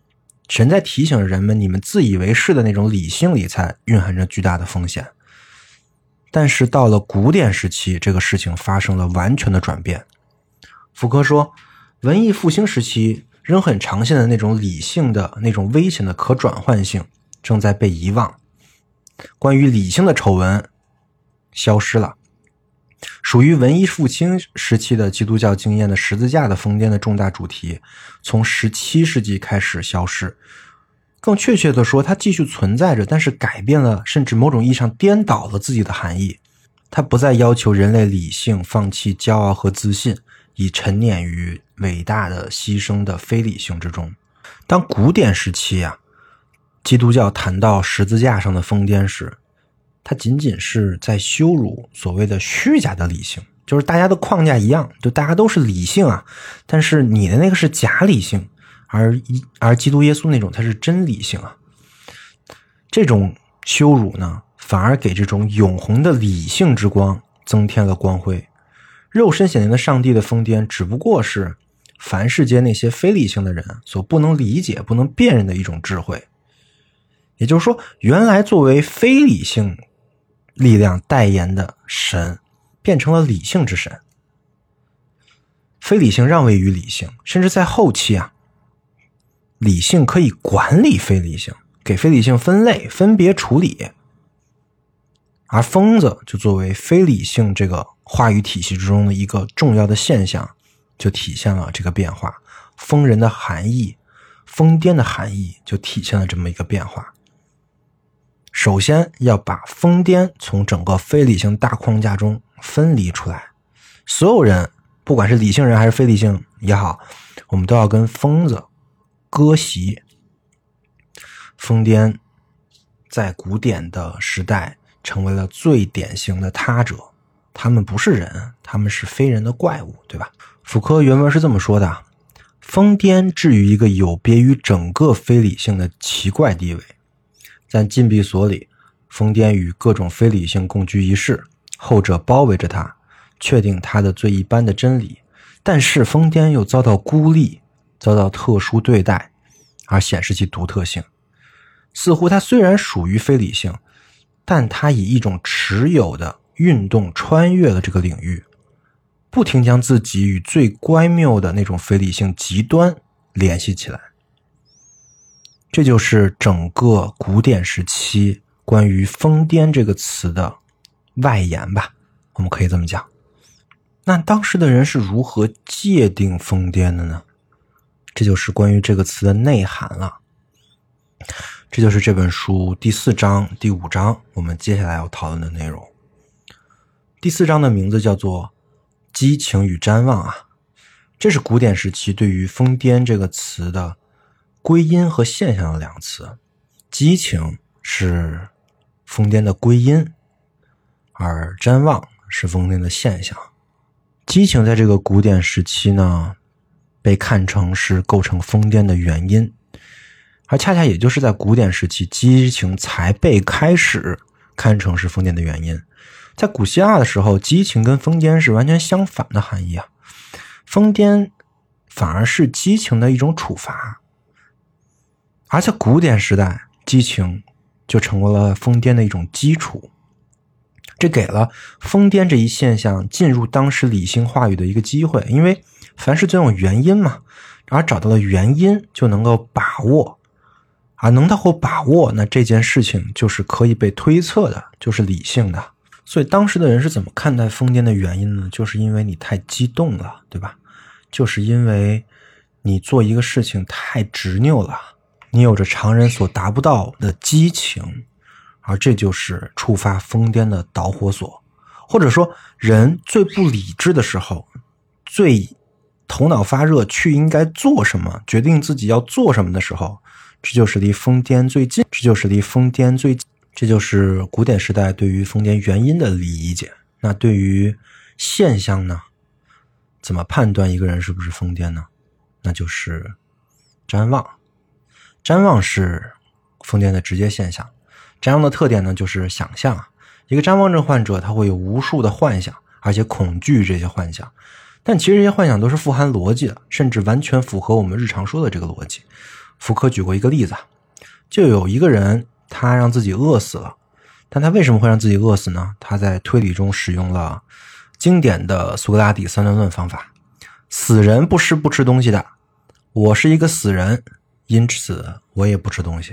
神在提醒人们，你们自以为是的那种理性里才蕴含着巨大的风险。但是到了古典时期，这个事情发生了完全的转变。福柯说，文艺复兴时期仍很常见的那种理性的那种危险的可转换性正在被遗忘，关于理性的丑闻消失了。属于文艺复兴时期的基督教经验的十字架的疯癫的重大主题，从十七世纪开始消失。更确切的说，它继续存在着，但是改变了，甚至某种意义上颠倒了自己的含义。它不再要求人类理性放弃骄傲和自信，以沉湎于伟大的牺牲的非理性之中。当古典时期啊，基督教谈到十字架上的疯癫时，它仅仅是在羞辱所谓的虚假的理性，就是大家的框架一样，就大家都是理性啊，但是你的那个是假理性，而而基督耶稣那种它是真理性啊。这种羞辱呢，反而给这种永恒的理性之光增添了光辉。肉身显灵的上帝的疯癫，只不过是凡世间那些非理性的人所不能理解、不能辨认的一种智慧。也就是说，原来作为非理性力量代言的神变成了理性之神，非理性让位于理性，甚至在后期啊，理性可以管理非理性，给非理性分类分别处理，而疯子就作为非理性这个话语体系之中的一个重要的现象，就体现了这个变化。疯人的含义，疯癫的含义就体现了这么一个变化。首先要把疯癫从整个非理性大框架中分离出来，所有人不管是理性人还是非理性也好，我们都要跟疯子割席。疯癫在古典的时代成为了最典型的他者，他们不是人，他们是非人的怪物，对吧？福柯原文是这么说的，疯癫置于一个有别于整个非理性的奇怪地位。在禁闭所里，疯癫与各种非理性共居一室，后者包围着他，确定他的最一般的真理，但是疯癫又遭到孤立，遭到特殊对待，而显示其独特性。似乎他虽然属于非理性，但他以一种持有的运动穿越了这个领域，不停将自己与最乖谬的那种非理性极端联系起来。这就是整个古典时期关于疯癫这个词的外延吧，我们可以这么讲。那当时的人是如何界定疯癫的呢？这就是关于这个词的内涵了。这就是这本书第四章、第五章我们接下来要讨论的内容。第四章的名字叫做激情与瞻望啊，这是古典时期对于疯癫这个词的归因和现象的两词。激情是疯癫的归因，而瞻望是疯癫的现象。激情在这个古典时期呢，被看成是构成疯癫的原因，而恰恰也就是在古典时期，激情才被开始看成是疯癫的原因。在古希腊的时候，激情跟疯癫是完全相反的含义啊，疯癫反而是激情的一种处罚。而在古典时代，激情就成为了疯癫的一种基础，这给了疯癫这一现象进入当时理性话语的一个机会。因为凡事总有原因嘛，而找到了原因就能够把握，而能够把握，那这件事情就是可以被推测的，就是理性的。所以当时的人是怎么看待疯癫的原因呢？就是因为你太激动了，对吧？就是因为你做一个事情太执拗了，你有着常人所达不到的激情，而这就是触发疯癫的导火索。或者说，人最不理智的时候，最头脑发热去应该做什么，决定自己要做什么的时候，这就是离疯癫最近，这就是离疯癫最近，这就是古典时代对于疯癫原因的理解。那对于现象呢？怎么判断一个人是不是疯癫呢？那就是瞻望。瞻望是疯癫的直接现象。瞻望的特点呢，就是想象。一个瞻望症患者他会有无数的幻想，而且恐惧这些幻想，但其实这些幻想都是富含逻辑的，甚至完全符合我们日常说的这个逻辑。 福柯举过一个例子，就有一个人他让自己饿死了，但他为什么会让自己饿死呢？他在推理中使用了经典的苏格拉底三段论方法，死人不是不吃东西的，我是一个死人，因此我也不吃东西。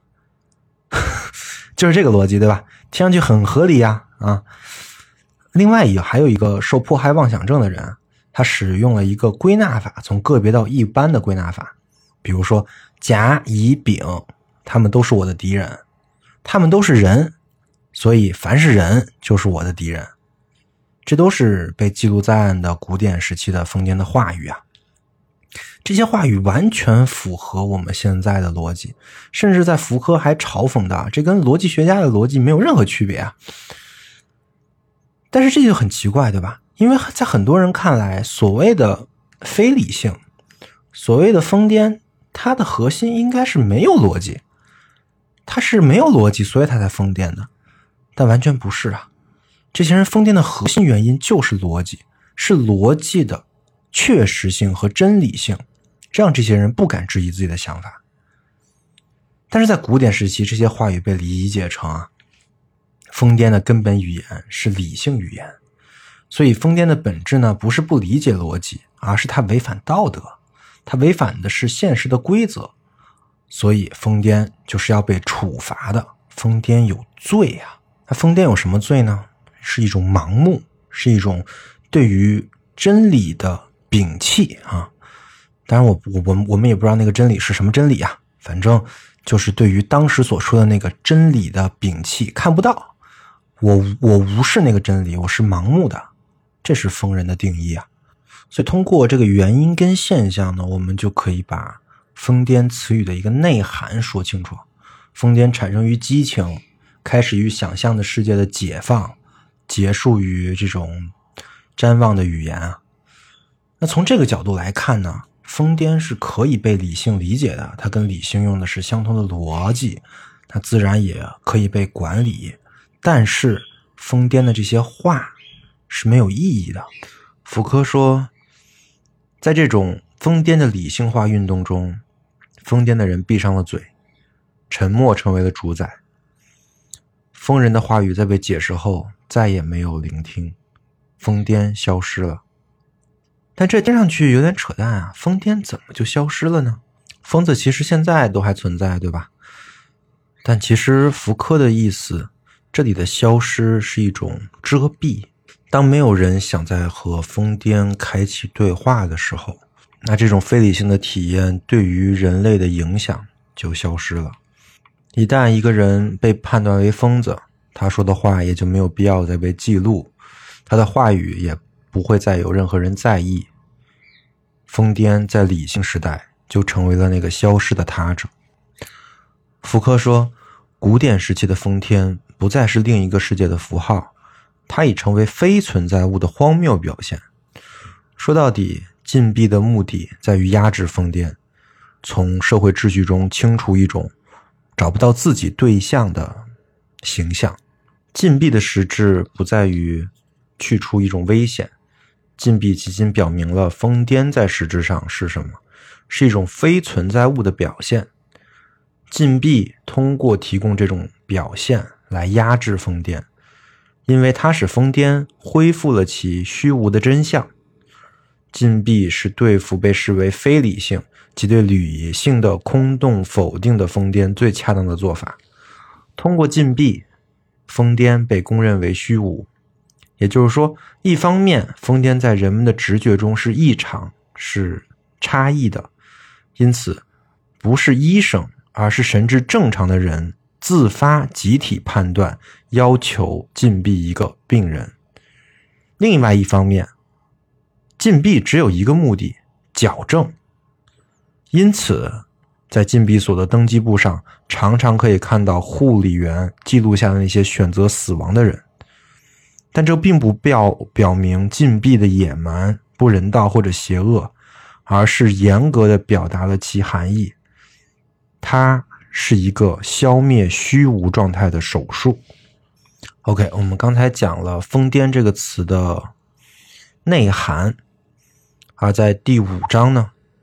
就是这个逻辑，对吧？听上去很合理呀啊！另外也还有一个受迫害妄想症的人，他使用了一个归纳法，从个别到一般的归纳法。比如说甲、乙、丙，他们都是我的敌人，他们都是人，所以凡是人就是我的敌人。这都是被记录在案的古典时期的疯癫的话语啊。这些话语完全符合我们现在的逻辑，甚至在福柯还嘲讽的，这跟逻辑学家的逻辑没有任何区别啊。但是这就很奇怪，对吧？因为在很多人看来，所谓的非理性，所谓的疯癫，它的核心应该是没有逻辑，它是没有逻辑，所以它才疯癫的。但完全不是啊，这些人疯癫的核心原因就是逻辑，是逻辑的确实性和真理性，这样这些人不敢质疑自己的想法。但是在古典时期，这些话语被理解成啊，疯癫的根本语言是理性语言，所以疯癫的本质呢，不是不理解逻辑，而是它违反道德，它违反的是现实的规则，所以疯癫就是要被处罚的，疯癫有罪啊。那疯癫有什么罪呢？是一种盲目，是一种对于真理的摒弃啊。当然我我我们也不知道那个真理是什么真理啊，反正就是对于当时所说的那个真理的摒弃，看不到，我我无视那个真理，我是盲目的，这是疯人的定义啊。所以通过这个原因跟现象呢，我们就可以把疯癫词语的一个内涵说清楚。疯癫产生于激情，开始于想象的世界的解放，结束于这种瞻望的语言啊。那从这个角度来看呢，疯癫是可以被理性理解的，它跟理性用的是相同的逻辑，它自然也可以被管理。但是疯癫的这些话是没有意义的。福柯说，在这种疯癫的理性化运动中，疯癫的人闭上了嘴，沉默成为了主宰。疯人的话语在被解释后再也没有聆听，疯癫消失了。但这听上去有点扯淡啊，疯癫怎么就消失了呢？疯子其实现在都还存在，对吧？但其实福柯的意思，这里的消失是一种遮蔽。当没有人想在和疯癫开启对话的时候，那这种非理性的体验对于人类的影响就消失了。一旦一个人被判断为疯子，他说的话也就没有必要再被记录，他的话语也不会再有任何人在意。疯癫在理性时代就成为了那个消失的他者。福柯说，古典时期的疯癫不再是另一个世界的符号，它已成为非存在物的荒谬表现。说到底，禁闭的目的在于压制疯癫，从社会秩序中清除一种找不到自己对象的形象。禁闭的实质不在于去除一种危险，禁闭仅仅表明了疯癫在实质上是什么，是一种非存在物的表现。禁闭通过提供这种表现来压制疯癫，因为它使疯癫恢复了其虚无的真相。禁闭是对付被视为非理性即对理性的空洞否定的疯癫最恰当的做法。通过禁闭，疯癫被公认为虚无，也就是说，一方面疯癫在人们的直觉中是异常，是差异的，因此不是医生而是神智正常的人自发集体判断要求禁闭一个病人。另外一方面，禁闭只有一个目的，矫正。因此在禁闭所的登记簿上常常可以看到护理员记录下的那些选择死亡的人，但这并不表表明禁闭的野蛮、不人道或者邪恶，而是严格地表达了其含义。它是一个消灭虚无状态的手术。OK， 我们刚才讲了疯癫这个词的内涵，而在第五章呢，我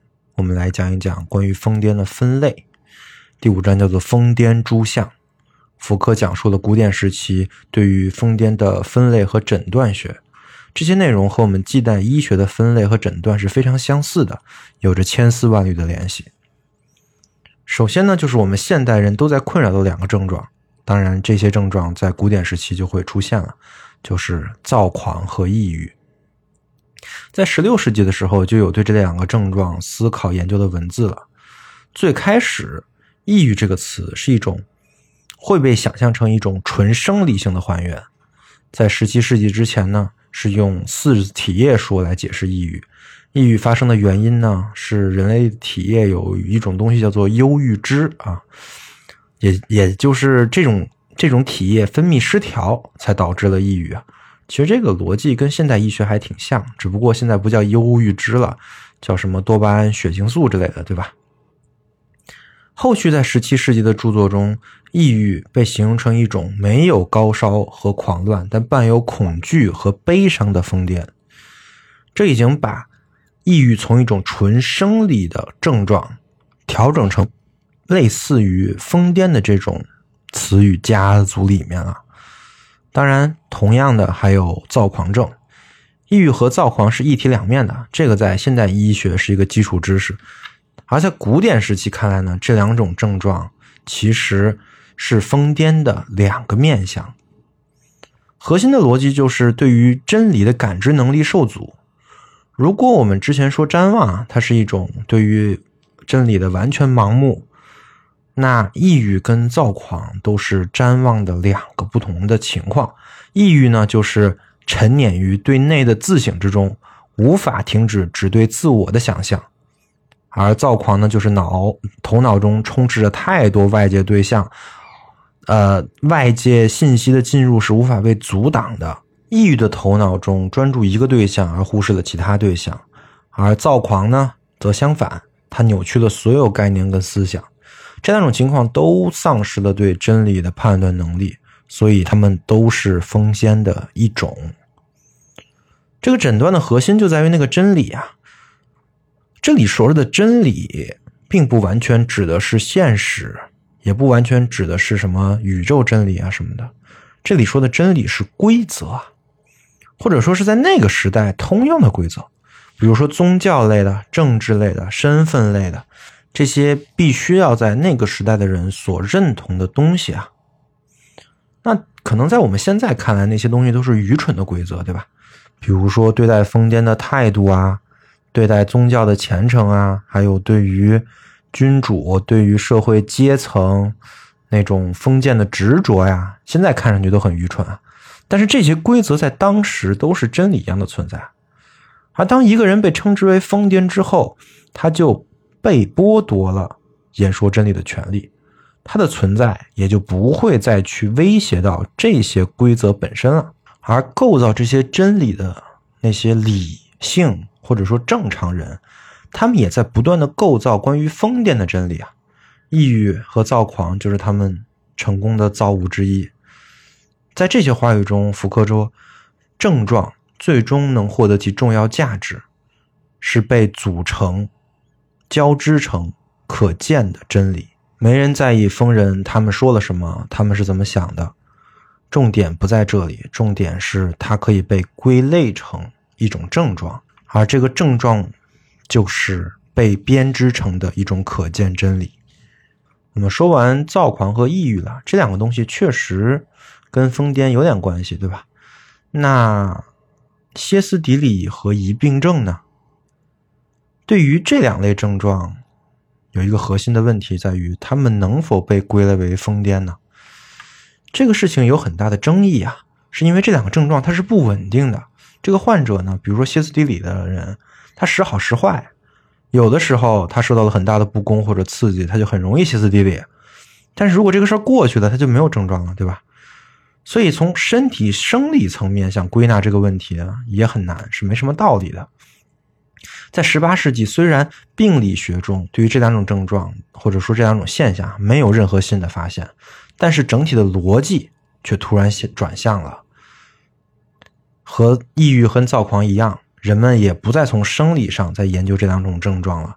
我们来讲一讲关于疯癫的分类。第五章叫做疯癫诸项，福柯讲述了古典时期对于疯癫的分类和诊断学，这些内容和我们近代医学的分类和诊断是非常相似的，有着千丝万缕的联系。首先呢，就是我们现代人都在困扰的两个症状，当然这些症状在古典时期就会出现了，就是躁狂和抑郁。在十六世纪的时候就有对这两个症状思考研究的文字了。最开始抑郁这个词是一种会被想象成一种纯生理性的还原，在十七世纪之前呢，是用四体液说来解释抑郁。抑郁发生的原因呢，是人类体液有一种东西叫做忧郁脂啊，也也就是这种这种体液分泌失调才导致了抑郁啊。其实这个逻辑跟现代医学还挺像，只不过现在不叫忧郁脂了，叫什么多巴胺、血清素之类的，对吧？后续在十七世纪的著作中，抑郁被形容成一种没有高烧和狂乱，但伴有恐惧和悲伤的疯癫。这已经把抑郁从一种纯生理的症状调整成类似于疯癫的这种词语家族里面了。当然同样的还有躁狂症，抑郁和躁狂是一体两面的，这个在现代医学是一个基础知识。而在古典时期看来呢，这两种症状其实是疯癫的两个面向。核心的逻辑就是对于真理的感知能力受阻。如果我们之前说瞻望，它是一种对于真理的完全盲目，那抑郁跟躁狂都是瞻望的两个不同的情况。抑郁呢，就是沉湎于对内的自省之中，无法停止只对自我的想象。而躁狂呢，就是脑头脑中充斥着太多外界对象，呃，外界信息的进入是无法被阻挡的。抑郁的头脑中专注一个对象而忽视了其他对象，而躁狂呢则相反，它扭曲了所有概念跟思想。这两种情况都丧失了对真理的判断能力，所以他们都是疯癫的一种。这个诊断的核心就在于那个真理啊。这里说的真理并不完全指的是现实，也不完全指的是什么宇宙真理啊什么的。这里说的真理是规则啊，或者说是在那个时代通用的规则，比如说宗教类的、政治类的、身份类的，这些必须要在那个时代的人所认同的东西啊。那可能在我们现在看来，那些东西都是愚蠢的规则，对吧？比如说对待疯癫的态度啊，对待宗教的虔诚啊，还有对于君主、对于社会阶层那种封建的执着呀，现在看上去都很愚蠢啊。但是这些规则在当时都是真理一样的存在。而当一个人被称之为疯癫之后，他就被剥夺了演说真理的权利，他的存在也就不会再去威胁到这些规则本身了。而构造这些真理的那些理性或者说正常人，他们也在不断的构造关于疯癫的真理啊。抑郁和躁狂就是他们成功的造物之一。在这些话语中，福柯说，症状最终能获得其重要价值，是被组成、交织成可见的真理。没人在意疯人他们说了什么，他们是怎么想的。重点不在这里，重点是它可以被归类成一种症状，而这个症状就是被编织成的一种可见真理。我们说完躁狂和抑郁了，这两个东西确实跟疯癫有点关系，对吧？那歇斯底里和疑病症呢？对于这两类症状，有一个核心的问题在于，他们能否被归类为疯癫呢？这个事情有很大的争议啊，是因为这两个症状它是不稳定的。这个患者呢，比如说歇斯底里的人，他时好时坏，有的时候他受到了很大的不公或者刺激，他就很容易歇斯底里。但是如果这个事儿过去了，他就没有症状了，对吧？所以从身体生理层面想归纳这个问题啊，也很难，是没什么道理的。在十八世纪，虽然病理学中对于这两种症状或者说这两种现象没有任何新的发现，但是整体的逻辑却突然转向了。和抑郁和躁狂一样，人们也不再从生理上在研究这两种症状了，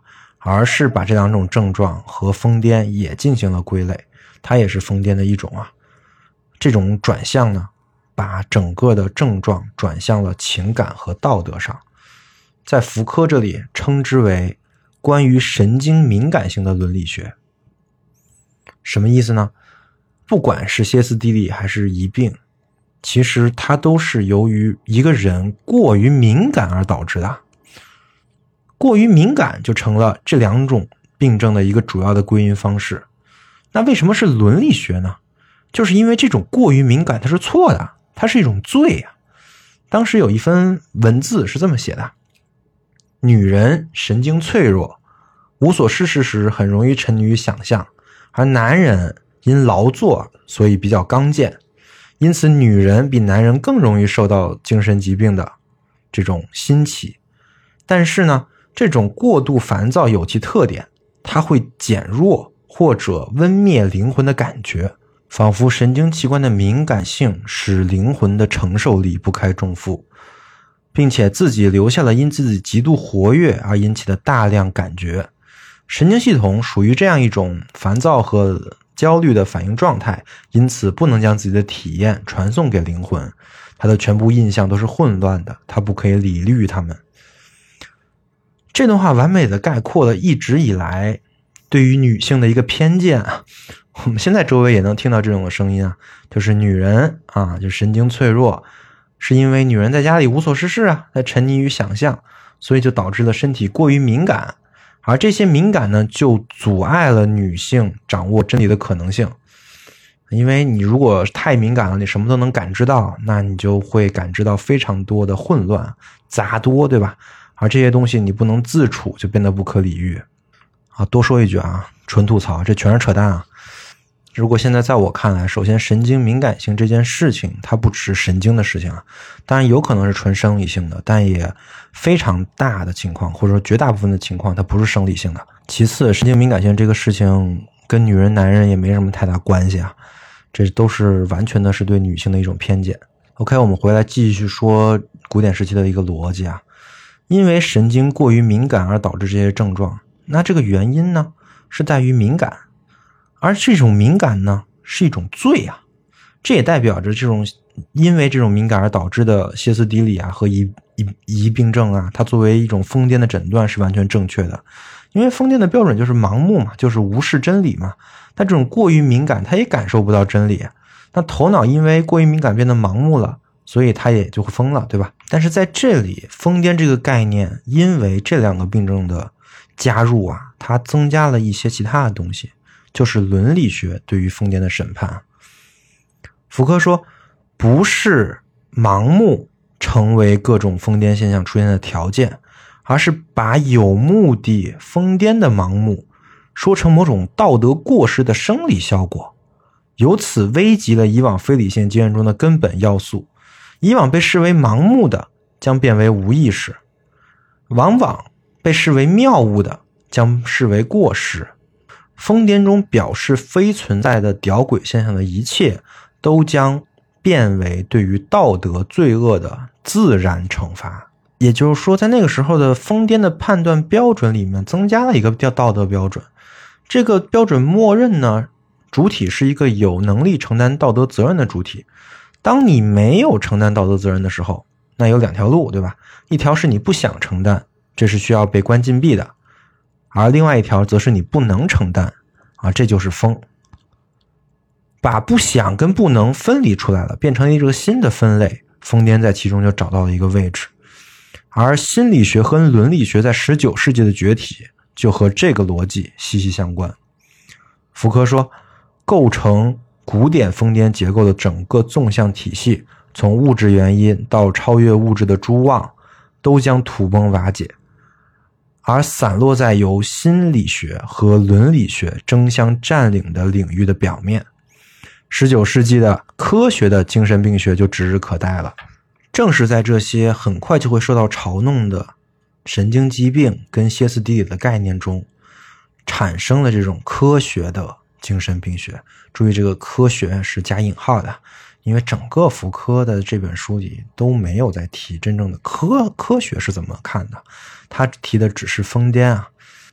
而是把这两种症状和疯癫也进行了归类，它也是疯癫的一种啊。这种转向呢，把整个的症状转向了情感和道德上，在福柯这里称之为关于神经敏感性的伦理学。什么意思呢？不管是歇斯底里还是疑病，其实它都是由于一个人过于敏感而导致的。过于敏感就成了这两种病症的一个主要的归因方式。那为什么是伦理学呢？就是因为这种过于敏感它是错的，它是一种罪啊。当时有一份文字是这么写的：女人神经脆弱，无所事事时很容易沉溺于想象，而男人因劳作所以比较刚健，因此女人比男人更容易受到精神疾病的这种侵袭。但是呢，这种过度烦躁有其特点，它会减弱或者温灭灵魂的感觉，仿佛神经器官的敏感性使灵魂的承受力不堪重负，并且自己留下了因自己极度活跃而引起的大量感觉。神经系统属于这样一种烦躁和焦虑的反应状态，因此不能将自己的体验传送给灵魂，它的全部印象都是混乱的，它不可以理虑它们。这段话完美的概括了一直以来对于女性的一个偏见啊。我们现在周围也能听到这种的声音啊，就是女人啊，就神经脆弱，是因为女人在家里无所事事啊，在沉溺于想象，所以就导致了身体过于敏感，而这些敏感呢，就阻碍了女性掌握真理的可能性。因为你如果太敏感了，你什么都能感知到，那你就会感知到非常多的混乱杂多，对吧？而这些东西你不能自处，就变得不可理喻啊。多说一句啊，纯吐槽，这全是扯淡啊。如果现在在我看来，首先神经敏感性这件事情它不只是神经的事情啊，当然有可能是纯生理性的，但也非常大的情况或者说绝大部分的情况它不是生理性的。其次，神经敏感性这个事情跟女人男人也没什么太大关系啊，这都是完全的是对女性的一种偏见。 OK， 我们回来继续说古典时期的一个逻辑啊。因为神经过于敏感而导致这些症状，那这个原因呢是在于敏感，而这种敏感呢是一种罪啊。这也代表着这种因为这种敏感而导致的歇斯底里啊和疑疑病症啊，它作为一种疯癫的诊断是完全正确的。因为疯癫的标准就是盲目嘛，就是无视真理嘛。但这种过于敏感，他也感受不到真理，那头脑因为过于敏感变得盲目了，所以他也就会疯了，对吧？但是在这里，疯癫这个概念因为这两个病症的加入啊，它增加了一些其他的东西，就是伦理学对于疯癫的审判。福柯说，不是盲目成为各种疯癫现象出现的条件，而是把有目的疯癫的盲目说成某种道德过失的生理效果，由此危及了以往非理性经验中的根本要素。以往被视为盲目的将变为无意识，往往被视为谬误的将视为过失。疯癫中表示非存在的屌鬼现象的一切都将变为对于道德罪恶的自然惩罚。也就是说，在那个时候的疯癫的判断标准里面增加了一个叫道德标准。这个标准默认呢，主体是一个有能力承担道德责任的主体。当你没有承担道德责任的时候，那有两条路，对吧？一条是你不想承担，这是需要被关禁闭的，而另外一条则是你不能承担啊，这就是疯。把不想跟不能分离出来了，变成一个新的分类，疯癫在其中就找到了一个位置。而心理学和伦理学在十九世纪的崛起就和这个逻辑息息相关。福柯说，构成古典疯癫结构的整个纵向体系，从物质原因到超越物质的诸妄，都将土崩瓦解，而散落在由心理学和伦理学争相占领的领域的表面。十九世纪的科学的精神病学就指日可待了。正是在这些很快就会受到嘲弄的神经疾病跟歇斯底里的概念中，产生了这种科学的精神病学。注意，这个科学是加引号的，因为整个福柯的这本书里都没有在提真正的科科学是怎么看的，他提的只是疯癫啊。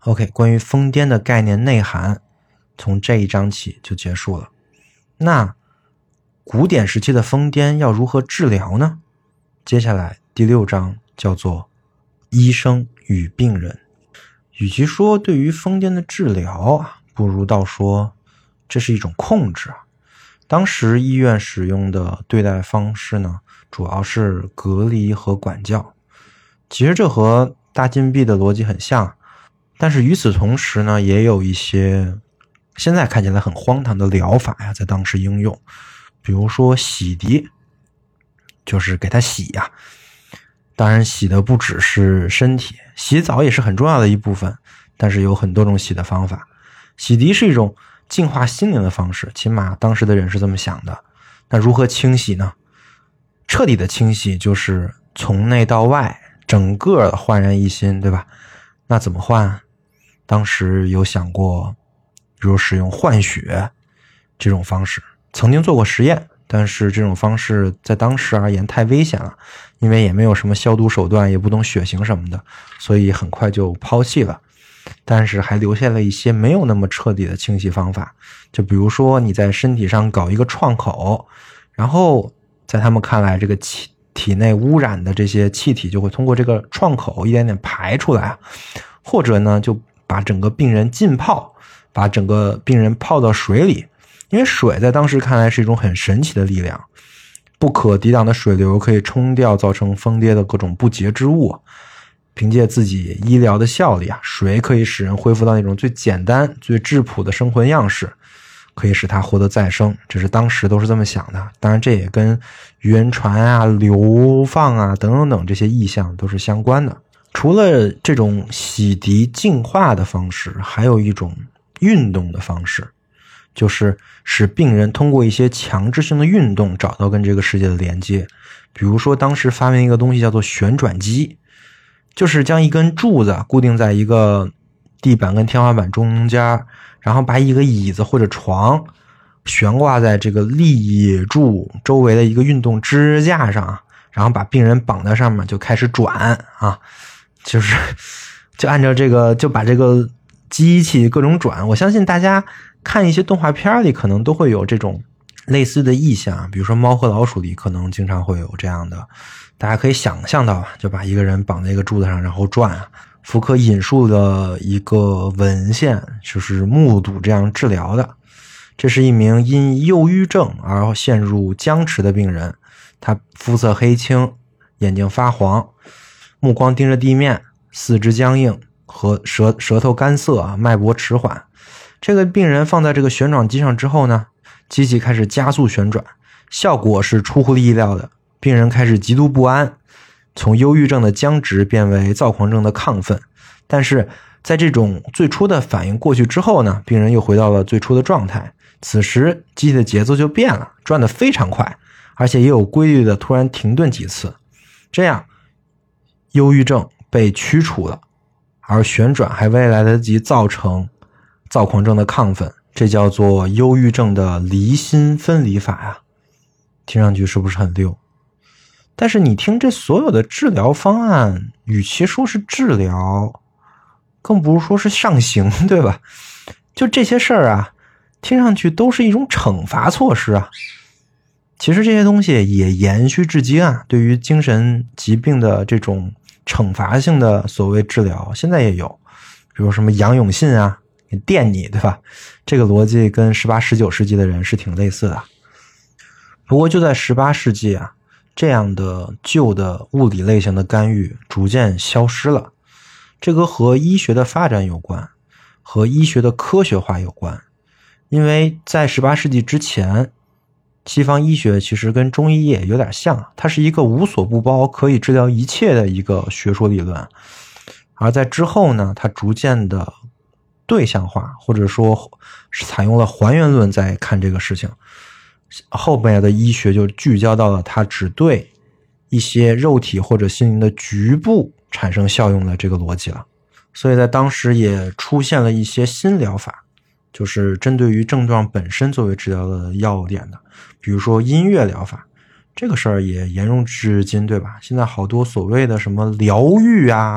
OK， 关于疯癫的概念内涵从这一章起就结束了。那古典时期的疯癫要如何治疗呢？接下来第六章叫做医生与病人。与其说对于疯癫的治疗啊，不如道说这是一种控制啊。当时医院使用的对待方式呢，主要是隔离和管教。其实这和大禁闭的逻辑很像，但是与此同时呢，也有一些现在看起来很荒唐的疗法呀，在当时应用。比如说洗涤，就是给他洗呀。当然洗的不只是身体，洗澡也是很重要的一部分，但是有很多种洗的方法。洗涤是一种净化心灵的方式，起码当时的人是这么想的。那如何清洗呢？彻底的清洗就是从内到外整个焕然一新，对吧？那怎么换？当时有想过比如使用换血这种方式，曾经做过实验，但是这种方式在当时而言太危险了，因为也没有什么消毒手段，也不懂血型什么的，所以很快就抛弃了。但是还留下了一些没有那么彻底的清洗方法，就比如说你在身体上搞一个创口，然后在他们看来这个气体内污染的这些气体就会通过这个创口一点点排出来，或者呢就把整个病人浸泡，把整个病人泡到水里，因为水在当时看来是一种很神奇的力量，不可抵挡的水流可以冲掉造成疯癫的各种不洁之物。凭借自己医疗的效力啊，水可以使人恢复到那种最简单最质朴的生魂样式，可以使他活得再生，这是当时都是这么想的。当然这也跟晕船啊、流放啊等等等这些意象都是相关的。除了这种洗涤净化的方式，还有一种运动的方式，就是使病人通过一些强制性的运动找到跟这个世界的连接。比如说当时发明一个东西叫做旋转机，就是将一根柱子固定在一个地板跟天花板中间，然后把一个椅子或者床悬挂在这个立柱周围的一个运动支架上，然后把病人绑在上面就开始转啊，就是就按照这个就把这个机器各种转。我相信大家看一些动画片里可能都会有这种类似的意象，比如说猫和老鼠里可能经常会有这样的，大家可以想象到，就把一个人绑在一个柱子上然后转。福柯引述了一个文献，就是目睹这样治疗的。这是一名因忧郁症而陷入僵持的病人，他肤色黑青，眼睛发黄，目光盯着地面，四肢僵硬和舌舌头干涩，脉搏迟缓。这个病人放在这个旋转机上之后呢，机器开始加速旋转，效果是出乎意料的，病人开始极度不安，从忧郁症的僵直变为躁狂症的亢奋。但是在这种最初的反应过去之后呢，病人又回到了最初的状态。此时机器的节奏就变了，转得非常快，而且也有规律的突然停顿几次。这样忧郁症被驱除了，而旋转还未来得及造成躁狂症的亢奋，这叫做忧郁症的离心分离法呀。听上去是不是很溜？但是你听这所有的治疗方案，与其说是治疗，更不如说是上刑，对吧？就这些事儿啊，听上去都是一种惩罚措施啊。其实这些东西也延续至今啊，对于精神疾病的这种惩罚性的所谓治疗，现在也有，比如什么杨永信啊，电你，对吧？这个逻辑跟十八、十九世纪的人是挺类似的。不过就在十八世纪啊，这样的旧的物理类型的干预逐渐消失了。这个和医学的发展有关，和医学的科学化有关。因为在十八世纪之前，西方医学其实跟中医也有点像，它是一个无所不包，可以治疗一切的一个学说理论。而在之后呢，它逐渐的对象化，或者说是采用了还原论在看这个事情。后面的医学就聚焦到了它只对一些肉体或者心灵的局部产生效用的这个逻辑了。所以在当时也出现了一些新疗法，就是针对于症状本身作为治疗的要点的，比如说音乐疗法，这个事儿也沿用至今，对吧？现在好多所谓的什么疗愈啊、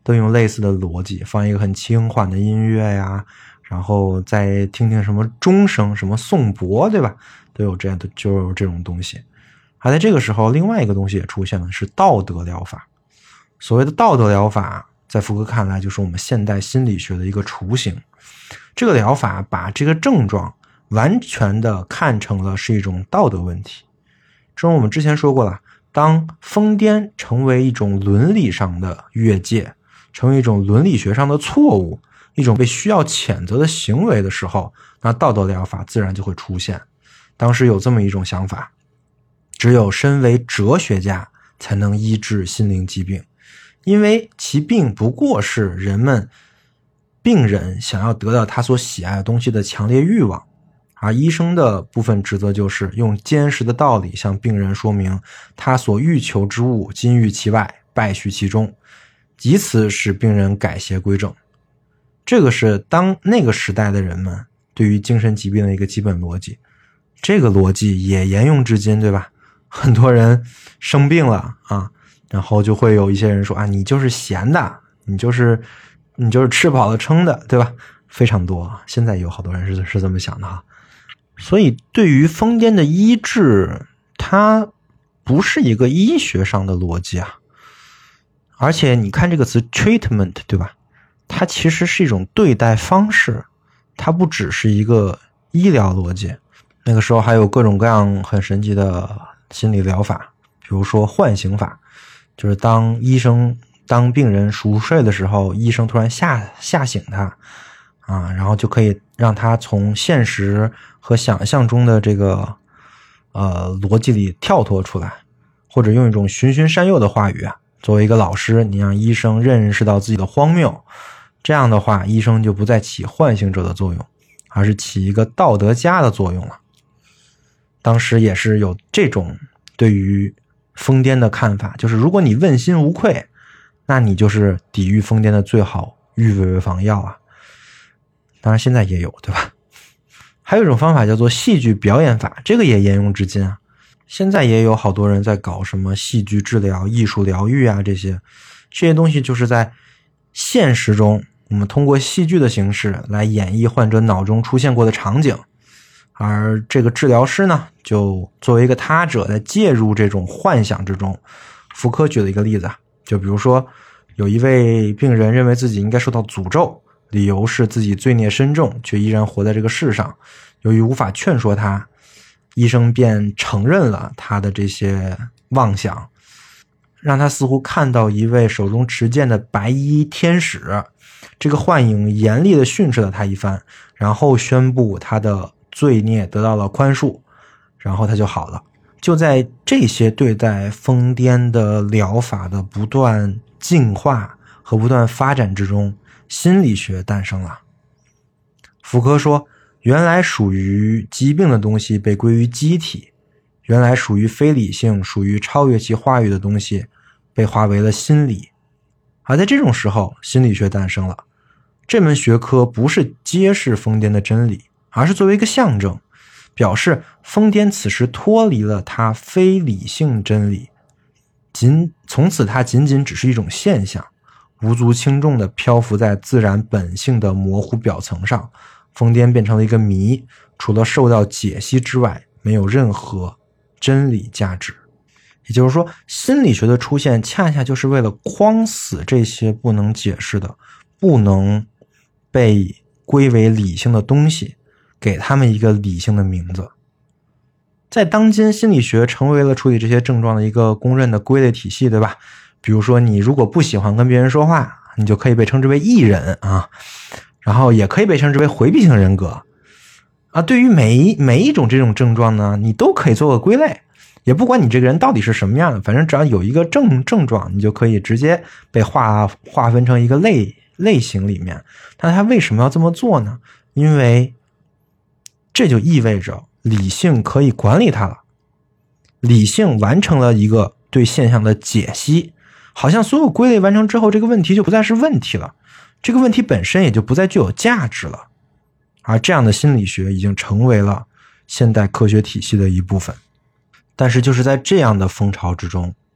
都用类似的逻辑，放一个很轻缓的音乐呀，然后再听听什么钟声，什么颂钵，对吧？都有这样的，就有这种东西。而在这个时候，另外一个东西也出现了，是道德疗法。所谓的道德疗法，在福柯看来就是我们现代心理学的一个雏形。这个疗法把这个症状完全的看成了是一种道德问题。正如我们之前说过了，当疯癫成为一种伦理上的越界，成为一种伦理学上的错误，一种被需要谴责的行为的时候，那道德疗法自然就会出现。当时有这么一种想法，只有身为哲学家才能医治心灵疾病，因为其病不过是人们病人想要得到他所喜爱的东西的强烈欲望，而医生的部分职责就是用坚实的道理向病人说明他所欲求之物金玉其外，败絮其中，以此使病人改邪归正。这个是当那个时代的人们对于精神疾病的一个基本逻辑，这个逻辑也沿用至今，对吧？很多人生病了啊，然后就会有一些人说啊，你就是闲的，你就是你就是吃饱了撑的，对吧？非常多，现在有好多人是是这么想的哈。所以对于疯癫的医治，它不是一个医学上的逻辑啊。而且你看这个词 treatment， 对吧？它其实是一种对待方式，它不只是一个医疗逻辑。那个时候还有各种各样很神奇的心理疗法，比如说唤醒法，就是当医生当病人熟睡的时候，医生突然吓吓醒他啊，然后就可以让他从现实和想象中的这个呃逻辑里跳脱出来，或者用一种循循善诱的话语啊，作为一个老师，你让医生认识到自己的荒谬，这样的话医生就不再起唤醒者的作用，而是起一个道德家的作用了。当时也是有这种对于疯癫的看法，就是如果你问心无愧，那你就是抵御疯癫的最好预备防药啊。当然现在也有，对吧？还有一种方法叫做戏剧表演法，这个也沿用至今啊。现在也有好多人在搞什么戏剧治疗、艺术疗愈啊，这些这些东西就是在现实中我们通过戏剧的形式来演绎患者脑中出现过的场景，而这个治疗师呢，就作为一个他者在介入这种幻想之中。福柯举了一个例子，就比如说有一位病人认为自己应该受到诅咒，理由是自己罪孽深重，却依然活在这个世上。由于无法劝说他，医生便承认了他的这些妄想，让他似乎看到一位手中持剑的白衣天使。这个幻影严厉地训斥了他一番，然后宣布他的罪孽得到了宽恕，然后他就好了。就在这些对待疯癫的疗法的不断进化和不断发展之中，心理学诞生了。福柯说，原来属于疾病的东西被归于机体，原来属于非理性、属于超越其话语的东西被划为了心理。而在这种时候，心理学诞生了。这门学科不是揭示疯癫的真理，而是作为一个象征，表示疯癫此时脱离了它非理性真理，仅从此它仅仅只是一种现象，无足轻重地漂浮在自然本性的模糊表层上。疯癫变成了一个谜，除了受到解析之外，没有任何真理价值。也就是说，心理学的出现恰恰就是为了框死这些不能解释的、不能被归为理性的东西，给他们一个理性的名字。在当今，心理学成为了处理这些症状的一个公认的归类体系，对吧？比如说，你如果不喜欢跟别人说话，你就可以被称之为异人啊，然后也可以被称之为回避型人格啊。对于每一每一种这种症状呢，你都可以做个归类，也不管你这个人到底是什么样的，反正只要有一个症症状，你就可以直接被划划分成一个类类型里面。但他为什么要这么做呢？因为这就意味着理性可以管理它了，理性完成了一个对现象的解析，好像所有归类完成之后，这个问题就不再是问题了，这个问题本身也就不再具有价值了。而这样的心理学已经成为了现代科学体系的一部分。但是就是在这样的风潮之中，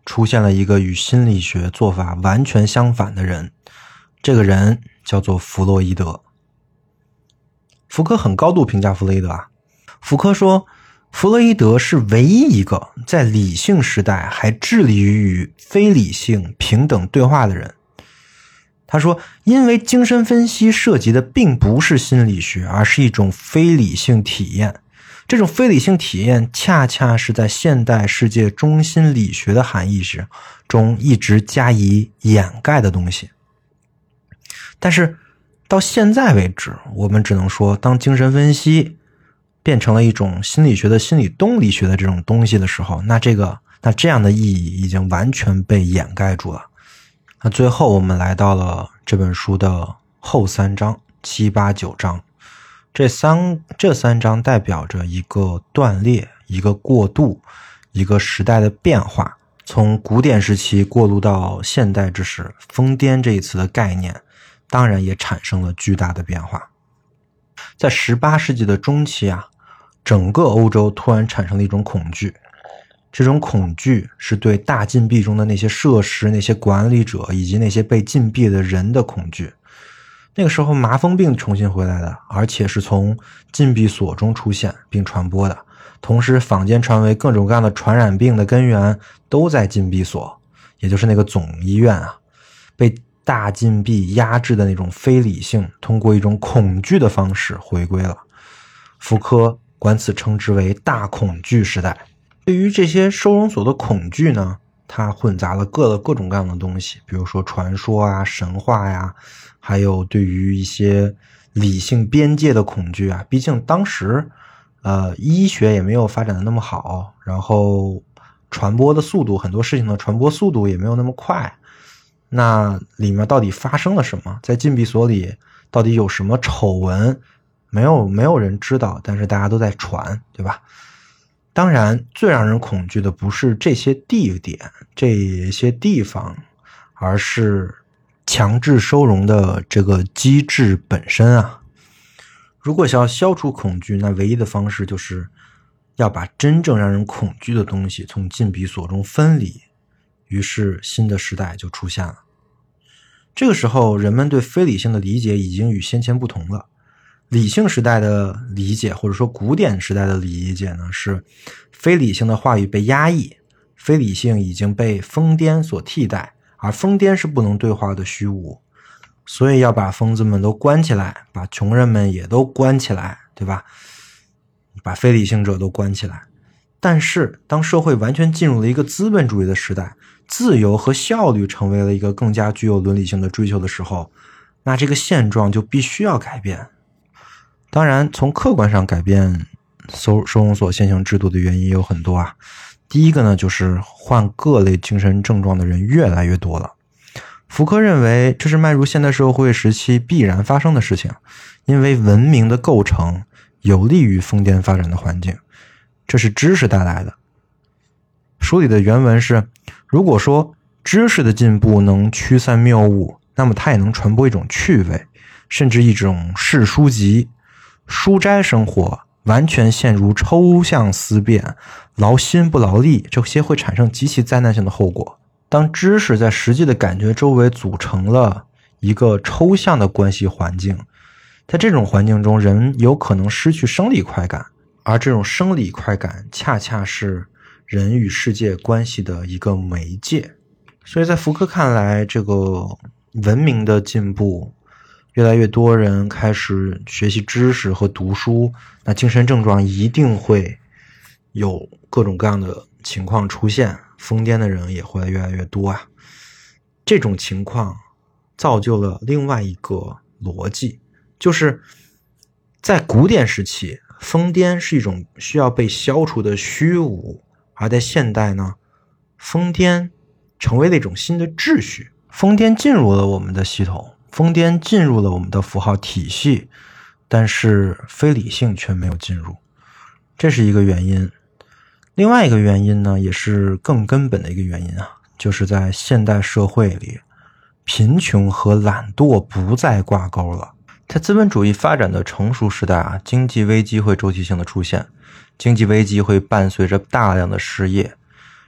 出现了一个与心理学做法完全相反的人，这个人叫做弗洛伊德。福柯很高度评价弗洛伊德啊，福柯说弗洛伊德是唯一一个在理性时代还致力于与非理性平等对话的人。他说，因为精神分析涉及的并不是心理学，而是一种非理性体验。这种非理性体验恰恰是在现代世界中心理学的含义中一直加以掩盖的东西。但是到现在为止，我们只能说，当精神分析变成了一种心理学的心理动力学的这种东西的时候，那这个那这样的意义已经完全被掩盖住了。那最后我们来到了这本书的后三章，七八九章。这三这三章代表着一个断裂，一个过渡，一个时代的变化。从古典时期过渡到现代之时，疯癫这一词的概念当然也产生了巨大的变化。在十八世纪的中期啊，整个欧洲突然产生了一种恐惧，这种恐惧是对大禁闭中的那些设施、那些管理者以及那些被禁闭的人的恐惧。那个时候麻风病重新回来了，而且是从禁闭所中出现并传播的。同时坊间传为各种各样的传染病的根源都在禁闭所，也就是那个总医院啊。被大禁闭压制的那种非理性通过一种恐惧的方式回归了。福柯管此称之为大恐惧时代。对于这些收容所的恐惧呢，它混杂了各各种各样的东西，比如说传说啊、神话呀，还有对于一些理性边界的恐惧啊。毕竟当时呃，医学也没有发展的那么好，然后传播的速度，很多事情的传播速度也没有那么快。那里面到底发生了什么？在禁闭所里到底有什么丑闻？没有没有人知道，但是大家都在传，对吧？当然最让人恐惧的不是这些地点这些地方，而是强制收容的这个机制本身啊。如果想要消除恐惧，那唯一的方式就是要把真正让人恐惧的东西从禁闭所中分离。于是新的时代就出现了。这个时候人们对非理性的理解已经与先前不同了。理性时代的理解，或者说古典时代的理解呢，是非理性的话语被压抑，非理性已经被疯癫所替代，而疯癫是不能对话的虚无，所以要把疯子们都关起来，把穷人们也都关起来，对吧？把非理性者都关起来。但是当社会完全进入了一个资本主义的时代，自由和效率成为了一个更加具有伦理性的追求的时候，那这个现状就必须要改变。当然从客观上改变收收容所现行制度的原因有很多啊。第一个呢，就是患各类精神症状的人越来越多了。福柯认为这是迈入现代社会时期必然发生的事情，因为文明的构成有利于疯癫发展的环境，这是知识带来的。书里的原文是，如果说知识的进步能驱散谬误，那么它也能传播一种趣味，甚至一种视书籍。书斋生活完全陷入抽象思辨，劳心不劳力，这些会产生极其灾难性的后果。当知识在实际的感觉周围组成了一个抽象的关系环境，在这种环境中人有可能失去生理快感，而这种生理快感恰恰是人与世界关系的一个媒介。所以在福柯看来，这个文明的进步，越来越多人开始学习知识和读书，那精神症状一定会有各种各样的情况出现，疯癫的人也会越来越多啊。这种情况造就了另外一个逻辑，就是在古典时期，疯癫是一种需要被消除的虚无，而在现代呢，疯癫成为了一种新的秩序。疯癫进入了我们的系统，疯癫进入了我们的符号体系，但是非理性却没有进入，这是一个原因。另外一个原因呢，也是更根本的一个原因啊，就是在现代社会里，贫穷和懒惰不再挂钩了。在资本主义发展的成熟时代啊，经济危机会周期性的出现，经济危机会伴随着大量的失业，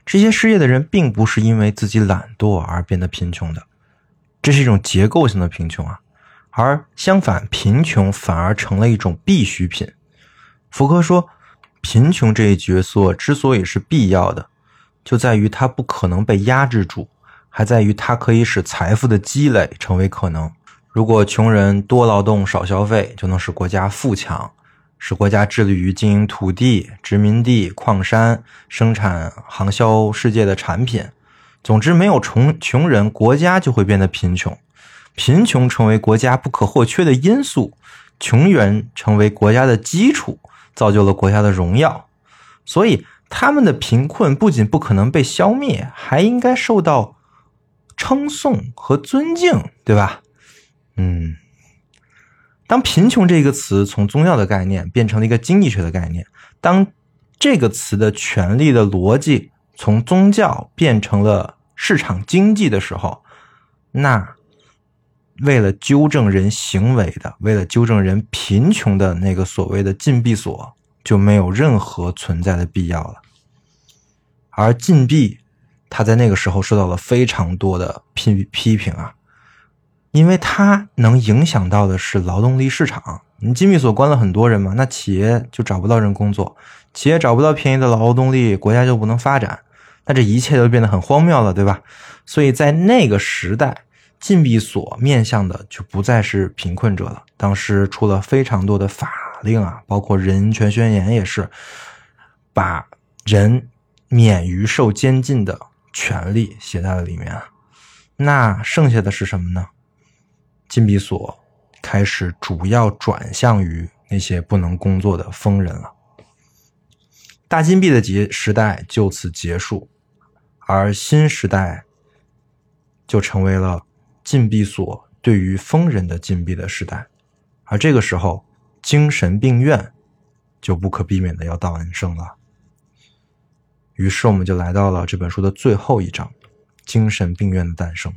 这些失业的人并不是因为自己懒惰而变得贫穷的，这是一种结构性的贫穷啊。而相反，贫穷反而成了一种必需品。福柯说，贫穷这一角色之所以是必要的，就在于它不可能被压制住，还在于它可以使财富的积累成为可能。如果穷人多劳动少消费，就能使国家富强，使国家致力于经营土地、殖民地、矿山，生产航销世界的产品。总之，没有穷穷人，国家就会变得贫穷。贫穷成为国家不可或缺的因素，穷人成为国家的基础，造就了国家的荣耀。所以他们的贫困不仅不可能被消灭，还应该受到称颂和尊敬，对吧？嗯，当贫穷这个词从宗教的概念变成了一个经济学的概念，当这个词的权利的逻辑从宗教变成了市场经济的时候，那为了纠正人行为的，为了纠正人贫穷的那个所谓的禁闭所，就没有任何存在的必要了。而禁闭，它在那个时候受到了非常多的批批评啊，因为它能影响到的是劳动力市场。你禁闭所关了很多人嘛，那企业就找不到人工作，企业找不到便宜的劳动力，国家就不能发展，那这一切都变得很荒谬了，对吧？所以在那个时代，禁闭所面向的就不再是贫困者了。当时出了非常多的法令啊，包括人权宣言也是把人免于受监禁的权利写在了里面。那剩下的是什么呢？禁闭所开始主要转向于那些不能工作的疯人了。大禁闭的时代就此结束，而新时代就成为了禁闭所对于疯人的禁闭的时代。而这个时候，精神病院就不可避免的要诞生了。于是我们就来到了这本书的最后一章，精神病院的诞生。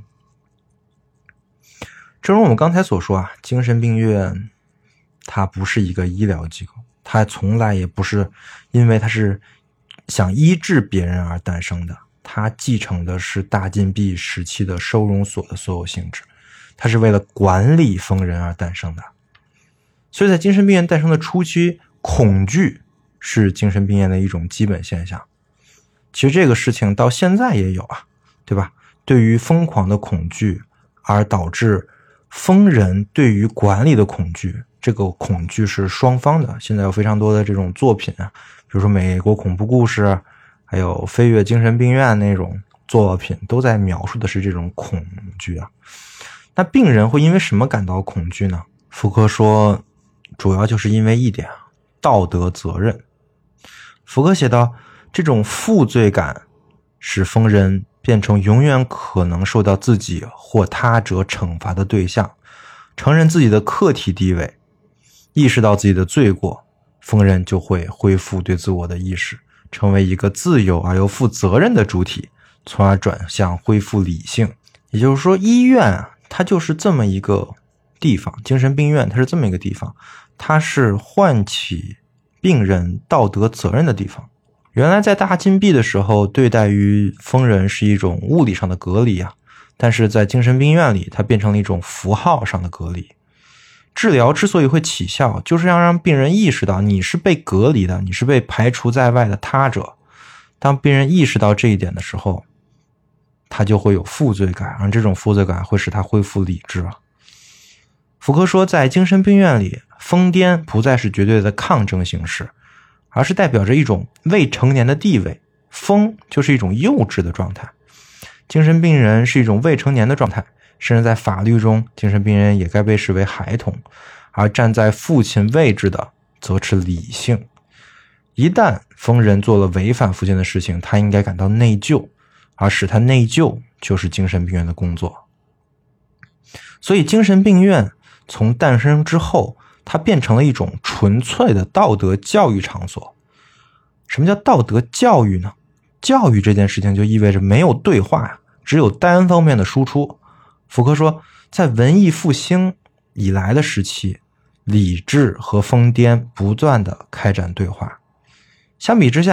正如我们刚才所说啊，精神病院它不是一个医疗机构，它从来也不是因为它是想医治别人而诞生的，它继承的是大禁闭时期的收容所的所有性质，它是为了管理疯人而诞生的。所以在精神病院诞生的初期，恐惧是精神病院的一种基本现象。其实这个事情到现在也有啊，对吧？对于疯狂的恐惧而导致疯人对于管理的恐惧，这个恐惧是双方的。现在有非常多的这种作品啊，比如说美国恐怖故事，还有飞跃精神病院那种作品，都在描述的是这种恐惧啊。那病人会因为什么感到恐惧呢？福柯说，主要就是因为一点，道德责任。福柯写道，这种负罪感使疯人变成永远可能受到自己或他者惩罚的对象，承认自己的客体地位，意识到自己的罪过，疯人就会恢复对自我的意识，成为一个自由而又负责任的主体，从而转向恢复理性。也就是说，医院啊，它就是这么一个地方，精神病院它是这么一个地方，它是唤起病人道德责任的地方。原来在大禁闭的时候，对待于疯人是一种物理上的隔离啊，但是在精神病院里，它变成了一种符号上的隔离。治疗之所以会起效，就是要让病人意识到你是被隔离的，你是被排除在外的他者。当病人意识到这一点的时候，他就会有负罪感，而这种负罪感会使他恢复理智啊。福柯说，在精神病院里，疯癫不再是绝对的抗争形式，而是代表着一种未成年的地位。疯就是一种幼稚的状态，精神病人是一种未成年的状态，甚至在法律中，精神病人也该被视为孩童，而站在父亲位置的则是理性。一旦疯人做了违反父亲的事情，他应该感到内疚，而使他内疚就是精神病院的工作。所以精神病院从诞生之后，它变成了一种纯粹的道德教育场所。什么叫道德教育呢？教育这件事情就意味着没有对话呀，只有单方面的输出。福柯说，在文艺复兴以来的时期，理智和疯癫不断的开展对话。相比之下，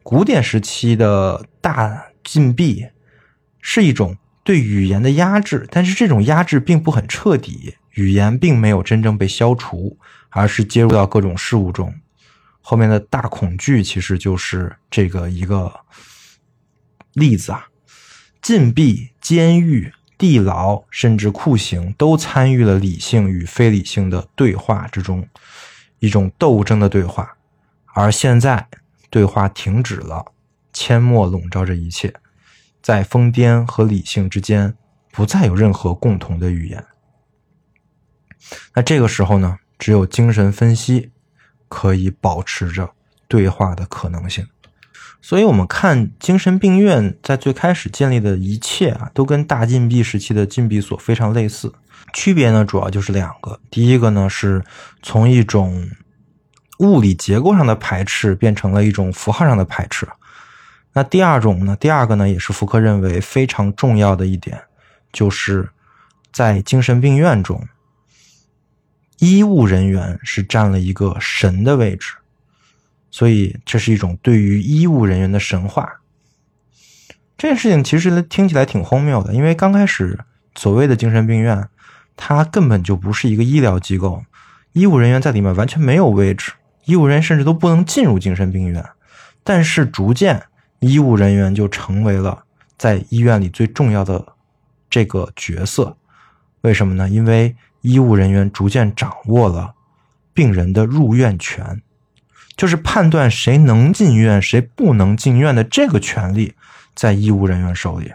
古典时期的大禁闭是一种对语言的压制，但是这种压制并不很彻底，语言并没有真正被消除，而是接入到各种事物中。后面的大恐惧其实就是这个一个例子啊。禁闭、监狱、地牢甚至酷刑都参与了理性与非理性的对话之中，一种斗争的对话。而现在对话停止了，缄默笼罩着一切，在疯癫和理性之间不再有任何共同的语言。那这个时候呢，只有精神分析可以保持着对话的可能性。所以我们看精神病院在最开始建立的一切啊，都跟大禁闭时期的禁闭所非常类似。区别呢，主要就是两个。第一个呢，是从一种物理结构上的排斥变成了一种符号上的排斥。那第二种呢，第二个呢，也是福柯认为非常重要的一点，就是在精神病院中，医务人员是占了一个神的位置，所以这是一种对于医务人员的神化。这件事情其实听起来挺荒谬的，因为刚开始所谓的精神病院，它根本就不是一个医疗机构，医务人员在里面完全没有位置，医务人员甚至都不能进入精神病院。但是逐渐医务人员就成为了在医院里最重要的这个角色。为什么呢？因为医务人员逐渐掌握了病人的入院权，就是判断谁能进院谁不能进院的这个权利在医务人员手里。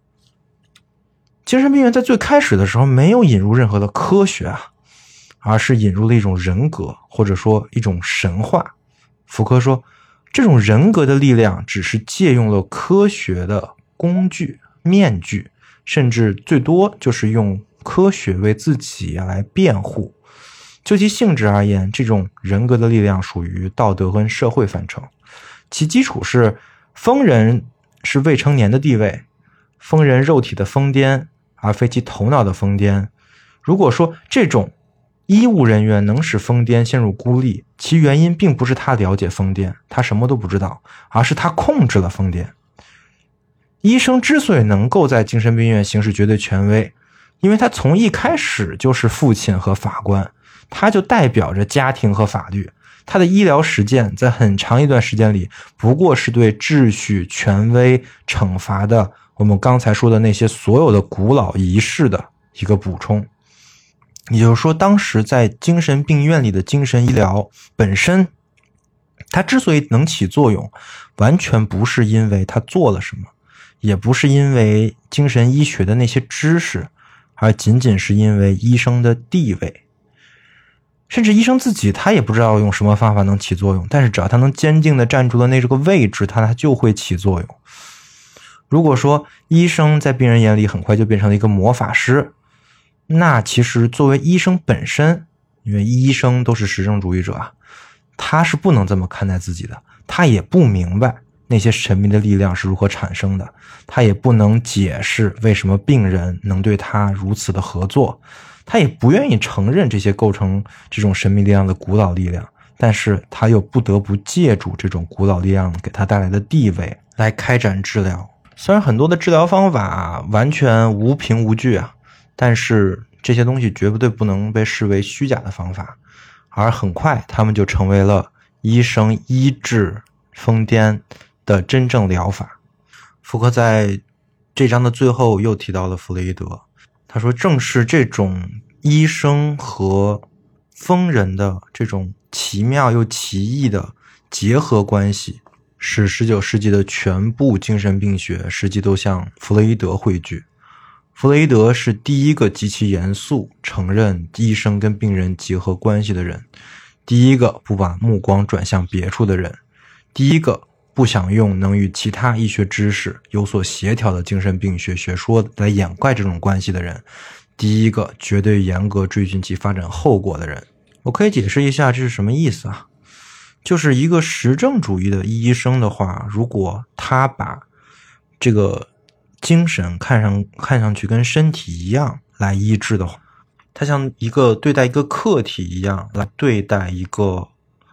精神病院在最开始的时候没有引入任何的科学啊，而是引入了一种人格，或者说一种神话。福柯说，这种人格的力量只是借用了科学的工具、面具，甚至最多就是用科学为自己来辩护。就其性质而言，这种人格的力量属于道德跟社会范畴，其基础是疯人是未成年的地位，疯人肉体的疯癫，而非其头脑的疯癫。如果说这种医务人员能使疯癫陷入孤立，其原因并不是他了解疯癫，他什么都不知道，而是他控制了疯癫。医生之所以能够在精神病院行使绝对权威，因为他从一开始就是父亲和法官，他就代表着家庭和法律。他的医疗实践在很长一段时间里不过是对秩序、权威、惩罚的我们刚才说的那些所有的古老仪式的一个补充。也就是说，当时在精神病院里的精神医疗本身，它之所以能起作用，完全不是因为它做了什么，也不是因为精神医学的那些知识，而仅仅是因为医生的地位。甚至医生自己他也不知道用什么方法能起作用，但是只要他能坚定地站住了那这个位置，他他就会起作用。如果说医生在病人眼里很快就变成了一个魔法师，那其实作为医生本身，因为医生都是实证主义者啊，他是不能这么看待自己的，他也不明白那些神秘的力量是如何产生的，他也不能解释为什么病人能对他如此的合作，他也不愿意承认这些构成这种神秘力量的古老力量，但是他又不得不借助这种古老力量给他带来的地位来开展治疗。虽然很多的治疗方法完全无凭无据啊，但是这些东西绝对不能被视为虚假的方法，而很快他们就成为了医生医治疯癫的真正疗法。福柯在这章的最后又提到了弗洛伊德，他说正是这种医生和疯人的这种奇妙又奇异的结合关系，使十九世纪的全部精神病学实际都向弗洛伊德汇聚。弗洛伊德是第一个极其严肃承认医生跟病人结合关系的人，第一个不把目光转向别处的人，第一个不想用能与其他医学知识有所协调的精神病学学说来掩盖这种关系的人，第一个绝对严格追寻其发展后果的人。我可以解释一下这是什么意思啊？就是一个实证主义的医生的话，如果他把这个精神看上看上去跟身体一样来医治的话，他像一个对待一个客体一样来对待一个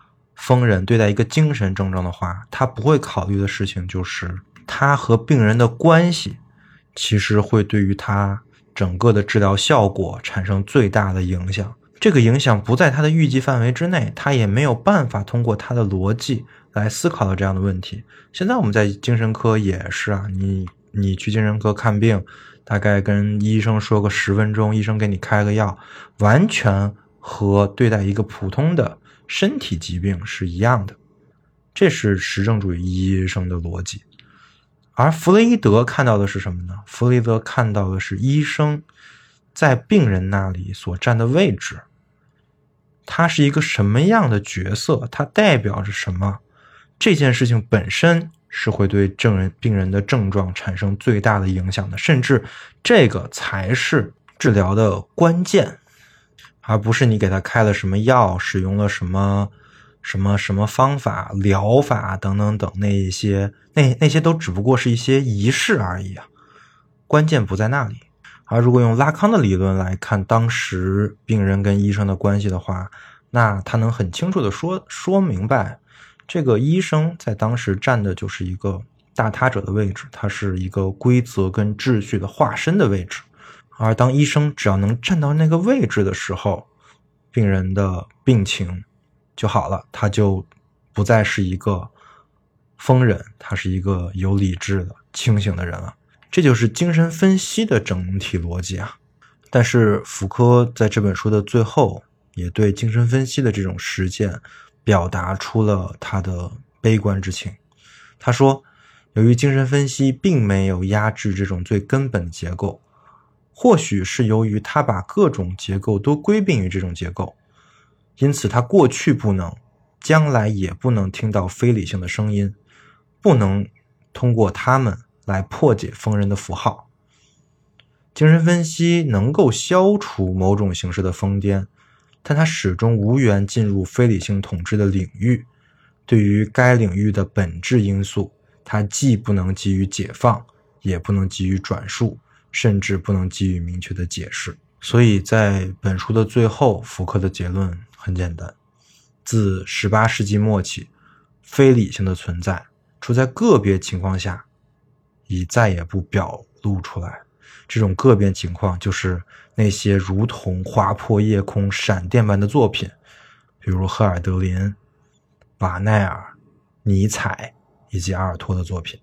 疯人，对待一个精神症状的话，他不会考虑的事情就是他和病人的关系其实会对于他整个的治疗效果产生最大的影响。这个影响不在他的预计范围之内，他也没有办法通过他的逻辑来思考到这样的问题。现在我们在精神科也是啊，你你去精神科看病，大概跟医生说个十分钟，医生给你开个药，完全和对待一个普通的身体疾病是一样的。这是实证主义医生的逻辑。而弗洛伊德看到的是什么呢？弗洛伊德看到的是医生在病人那里所占的位置，他是一个什么样的角色，他代表着什么，这件事情本身是会对症人病人的症状产生最大的影响的，甚至这个才是治疗的关键，而不是你给他开了什么药，使用了什么什么什么方法疗法等等等，那一些那那些都只不过是一些仪式而已啊，关键不在那里。而如果用拉康的理论来看当时病人跟医生的关系的话，那他能很清楚的说说明白，这个医生在当时站的就是一个大他者的位置，他是一个规则跟秩序的化身的位置。而当医生只要能站到那个位置的时候，病人的病情就好了，他就不再是一个疯人，他是一个有理智的清醒的人了。这就是精神分析的整体逻辑啊。但是福柯在这本书的最后也对精神分析的这种实践表达出了他的悲观之情。他说，由于精神分析并没有压制这种最根本的结构，或许是由于他把各种结构都归并于这种结构，因此他过去不能，将来也不能听到非理性的声音，不能通过他们来破解疯人的符号。精神分析能够消除某种形式的疯癫，但它始终无缘进入非理性统治的领域。对于该领域的本质因素，它既不能给予解放，也不能给予转述，甚至不能给予明确的解释。所以在本书的最后，福柯的结论很简单，自十八世纪末起，非理性的存在除在个别情况下已再也不表露出来。这种个别情况就是那些如同划破夜空闪电般的作品，比如赫尔德林、瓦奈尔、尼采以及阿尔托的作品。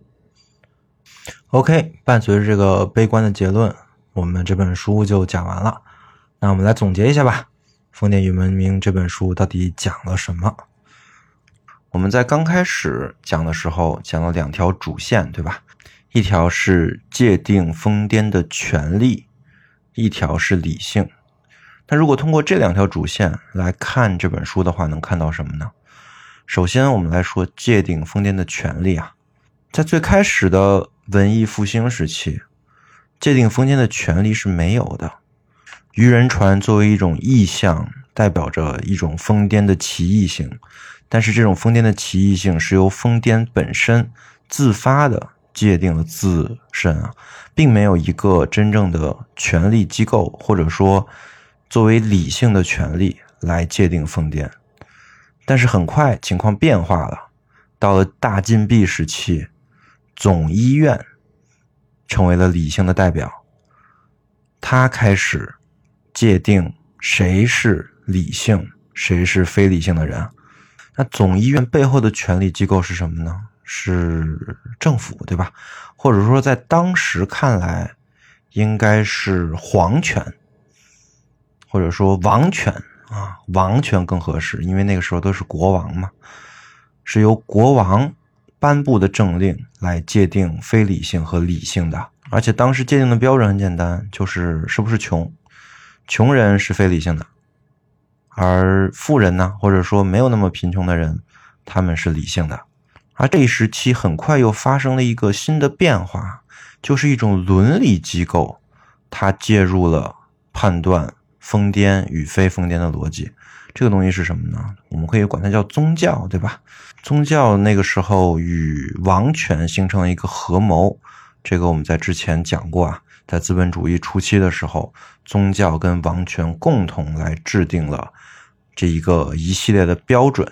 OK， 伴随着这个悲观的结论，我们这本书就讲完了。那我们来总结一下吧，疯癫与文明这本书到底讲了什么？我们在刚开始讲的时候讲了两条主线，对吧？一条是界定疯癫的权利，一条是理性。那如果通过这两条主线来看这本书的话，能看到什么呢？首先我们来说界定疯癫的权利啊，在最开始的文艺复兴时期，界定疯癫的权利是没有的。渔人船作为一种意象，代表着一种疯癫的奇异性，但是这种疯癫的奇异性是由疯癫本身自发的界定了自身啊，并没有一个真正的权力机构或者说作为理性的权利来界定疯癫。但是很快情况变化了，到了大禁闭时期，总医院成为了理性的代表，他开始界定谁是理性谁是非理性的人。那总医院背后的权力机构是什么呢？是政府，对吧？或者说在当时看来应该是皇权，或者说王权啊，王权更合适，因为那个时候都是国王嘛，是由国王颁布的政令来界定非理性和理性的。而且当时界定的标准很简单，就是是不是穷，穷人是非理性的，而富人呢，或者说没有那么贫穷的人，他们是理性的。而这一时期很快又发生了一个新的变化，就是一种伦理机构，它介入了判断疯癫与非疯癫的逻辑。这个东西是什么呢？我们可以管它叫宗教，对吧？宗教那个时候与王权形成了一个合谋，这个我们在之前讲过啊，在资本主义初期的时候，宗教跟王权共同来制定了这一个一系列的标准，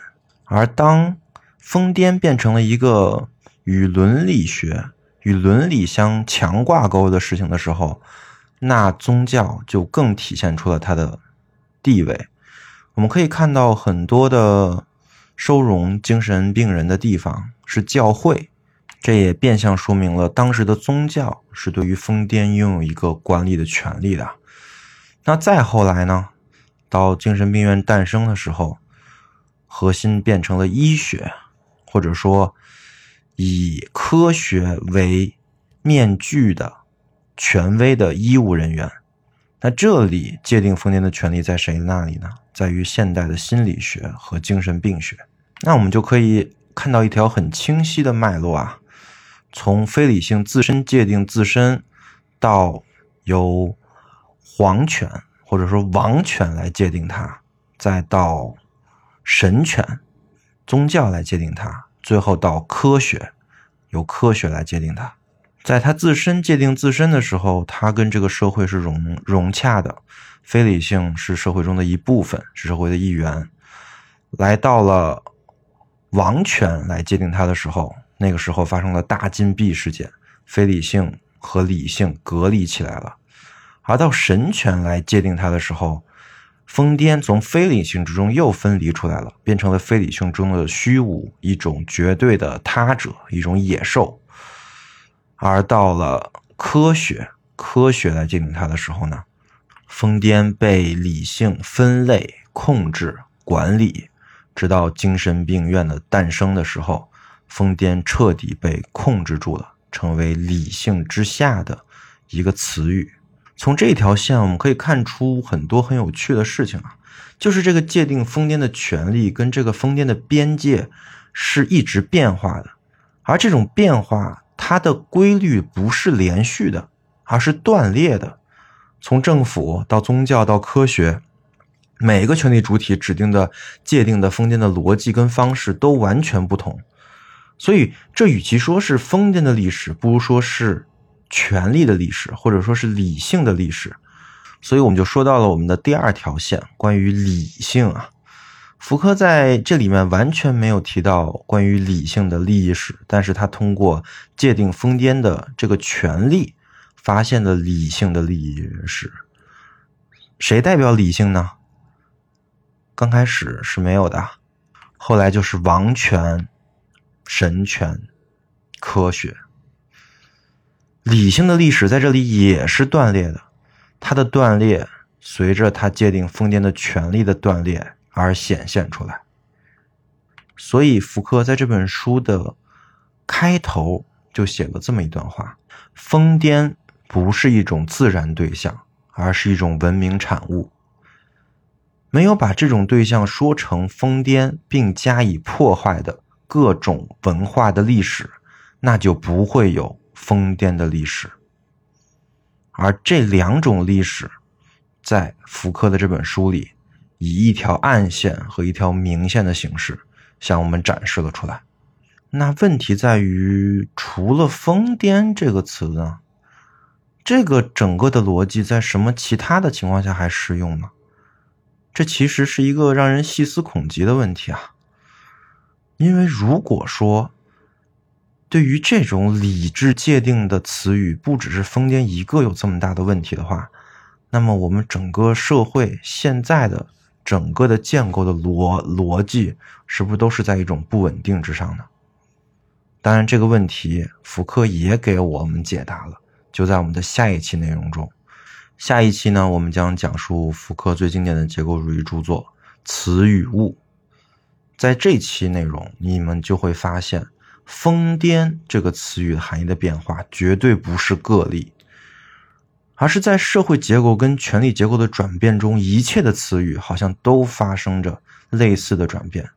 而当疯癫变成了一个与伦理学、与伦理相强挂钩的事情的时候，那宗教就更体现出了它的地位。我们可以看到很多的收容精神病人的地方是教会，这也变相说明了当时的宗教是对于疯癫拥有一个管理的权利的。那再后来呢，到精神病院诞生的时候，核心变成了医学，或者说以科学为面具的权威的医务人员。那这里界定疯癫的权利在谁那里呢？在于现代的心理学和精神病学。那我们就可以看到一条很清晰的脉络啊，从非理性自身界定自身，到由皇权或者说王权来界定它，再到神权宗教来界定它，最后到科学由科学来界定它。在它自身界定自身的时候，它跟这个社会是融融洽的，非理性是社会中的一部分，是社会的一员。来到了王权来界定它的时候，那个时候发生了大禁闭事件，非理性和理性隔离起来了。而到神权来界定它的时候，疯癫从非理性之中又分离出来了，变成了非理性中的虚无，一种绝对的他者，一种野兽。而到了科学，科学来界定它的时候呢，疯癫被理性分类、控制、管理，直到精神病院的诞生的时候，疯癫彻底被控制住了，成为理性之下的一个词语。从这条线我们可以看出很多很有趣的事情啊，就是这个界定疯癫的权利跟这个疯癫的边界是一直变化的，而这种变化它的规律不是连续的，而是断裂的。从政府到宗教到科学，每个权力主体指定的界定的疯癫的逻辑跟方式都完全不同。所以这与其说是疯癫的历史，不如说是权力的历史，或者说是理性的历史。所以我们就说到了我们的第二条线，关于理性啊。福柯在这里面完全没有提到关于理性的利益史，但是他通过界定疯癫的这个权利，发现了理性的利益史。谁代表理性呢？刚开始是没有的，后来就是王权、神权、科学。理性的历史在这里也是断裂的，它的断裂随着它界定疯癫的权利的断裂而显现出来。所以福柯在这本书的开头就写了这么一段话：疯癫不是一种自然对象，而是一种文明产物。没有把这种对象说成疯癫并加以破坏的各种文化的历史，那就不会有疯癫的历史。而这两种历史在福柯的这本书里，以一条暗线和一条明线的形式向我们展示了出来。那问题在于，除了疯癫这个词呢，这个整个的逻辑在什么其他的情况下还适用呢？这其实是一个让人细思恐极的问题啊。因为如果说对于这种理智界定的词语，不只是疯癫一个有这么大的问题的话，那么我们整个社会现在的整个的建构的逻逻辑是不是都是在一种不稳定之上呢？当然这个问题福柯也给我们解答了，就在我们的下一期内容中。下一期呢，我们将讲述福柯最经典的结构主义著作《词与物》。在这期内容你们就会发现，疯癫这个词语的含义的变化绝对不是个例，而是在社会结构跟权力结构的转变中，一切的词语好像都发生着类似的转变。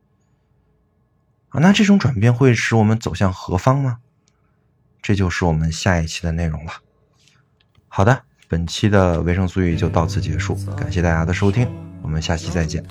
那这种转变会使我们走向何方吗？这就是我们下一期的内容了。好的，本期的维生素语就到此结束，感谢大家的收听，我们下期再见。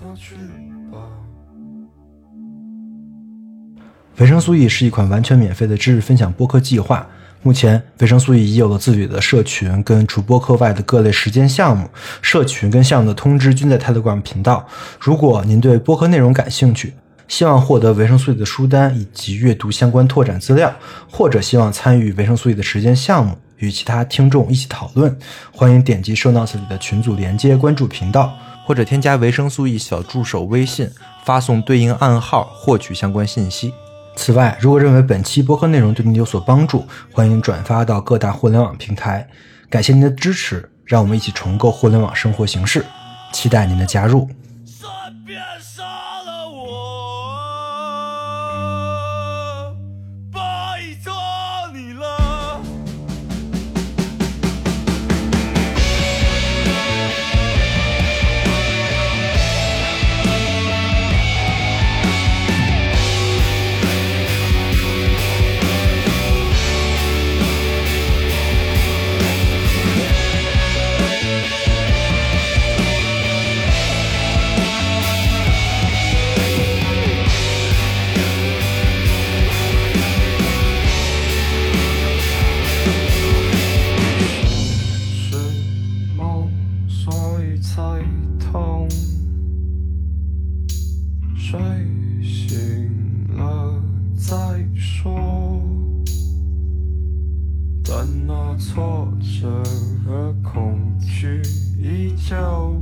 维生素 E 是一款完全免费的知识分享播客计划，目前维生素 E 已有了自己的社群跟除播客外的各类实践项目，社群跟项目的通知均在 Telegram 频道。如果您对播客内容感兴趣， 希望获得维生素 E 的书单以及阅读相关拓展资料，或者希望参与维生素 E 的实践项目，与其他听众一起讨论，欢迎点击 show notes 里的群组连接关注频道，或者添加维生素 E 小助手微信，发送对应暗号获取相关信息。此外，如果认为本期播客内容对您有所帮助，欢迎转发到各大互联网平台。感谢您的支持，让我们一起重构互联网生活形式，期待您的加入。 随便杀了我，拜托你了。睡醒了再说，但那挫折和恐惧依旧，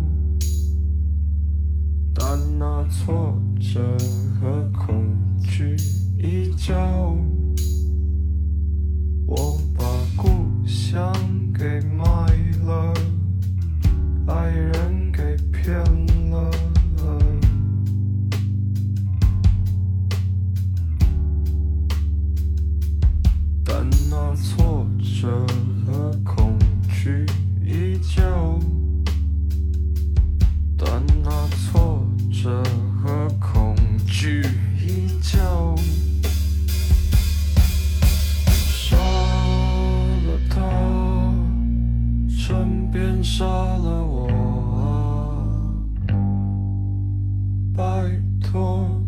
但那挫折和恐惧依旧，我把故乡给卖了，爱人给骗了，但那挫折和恐惧依旧，但那挫折和恐惧依旧，杀了他，顺便杀了我，拜托。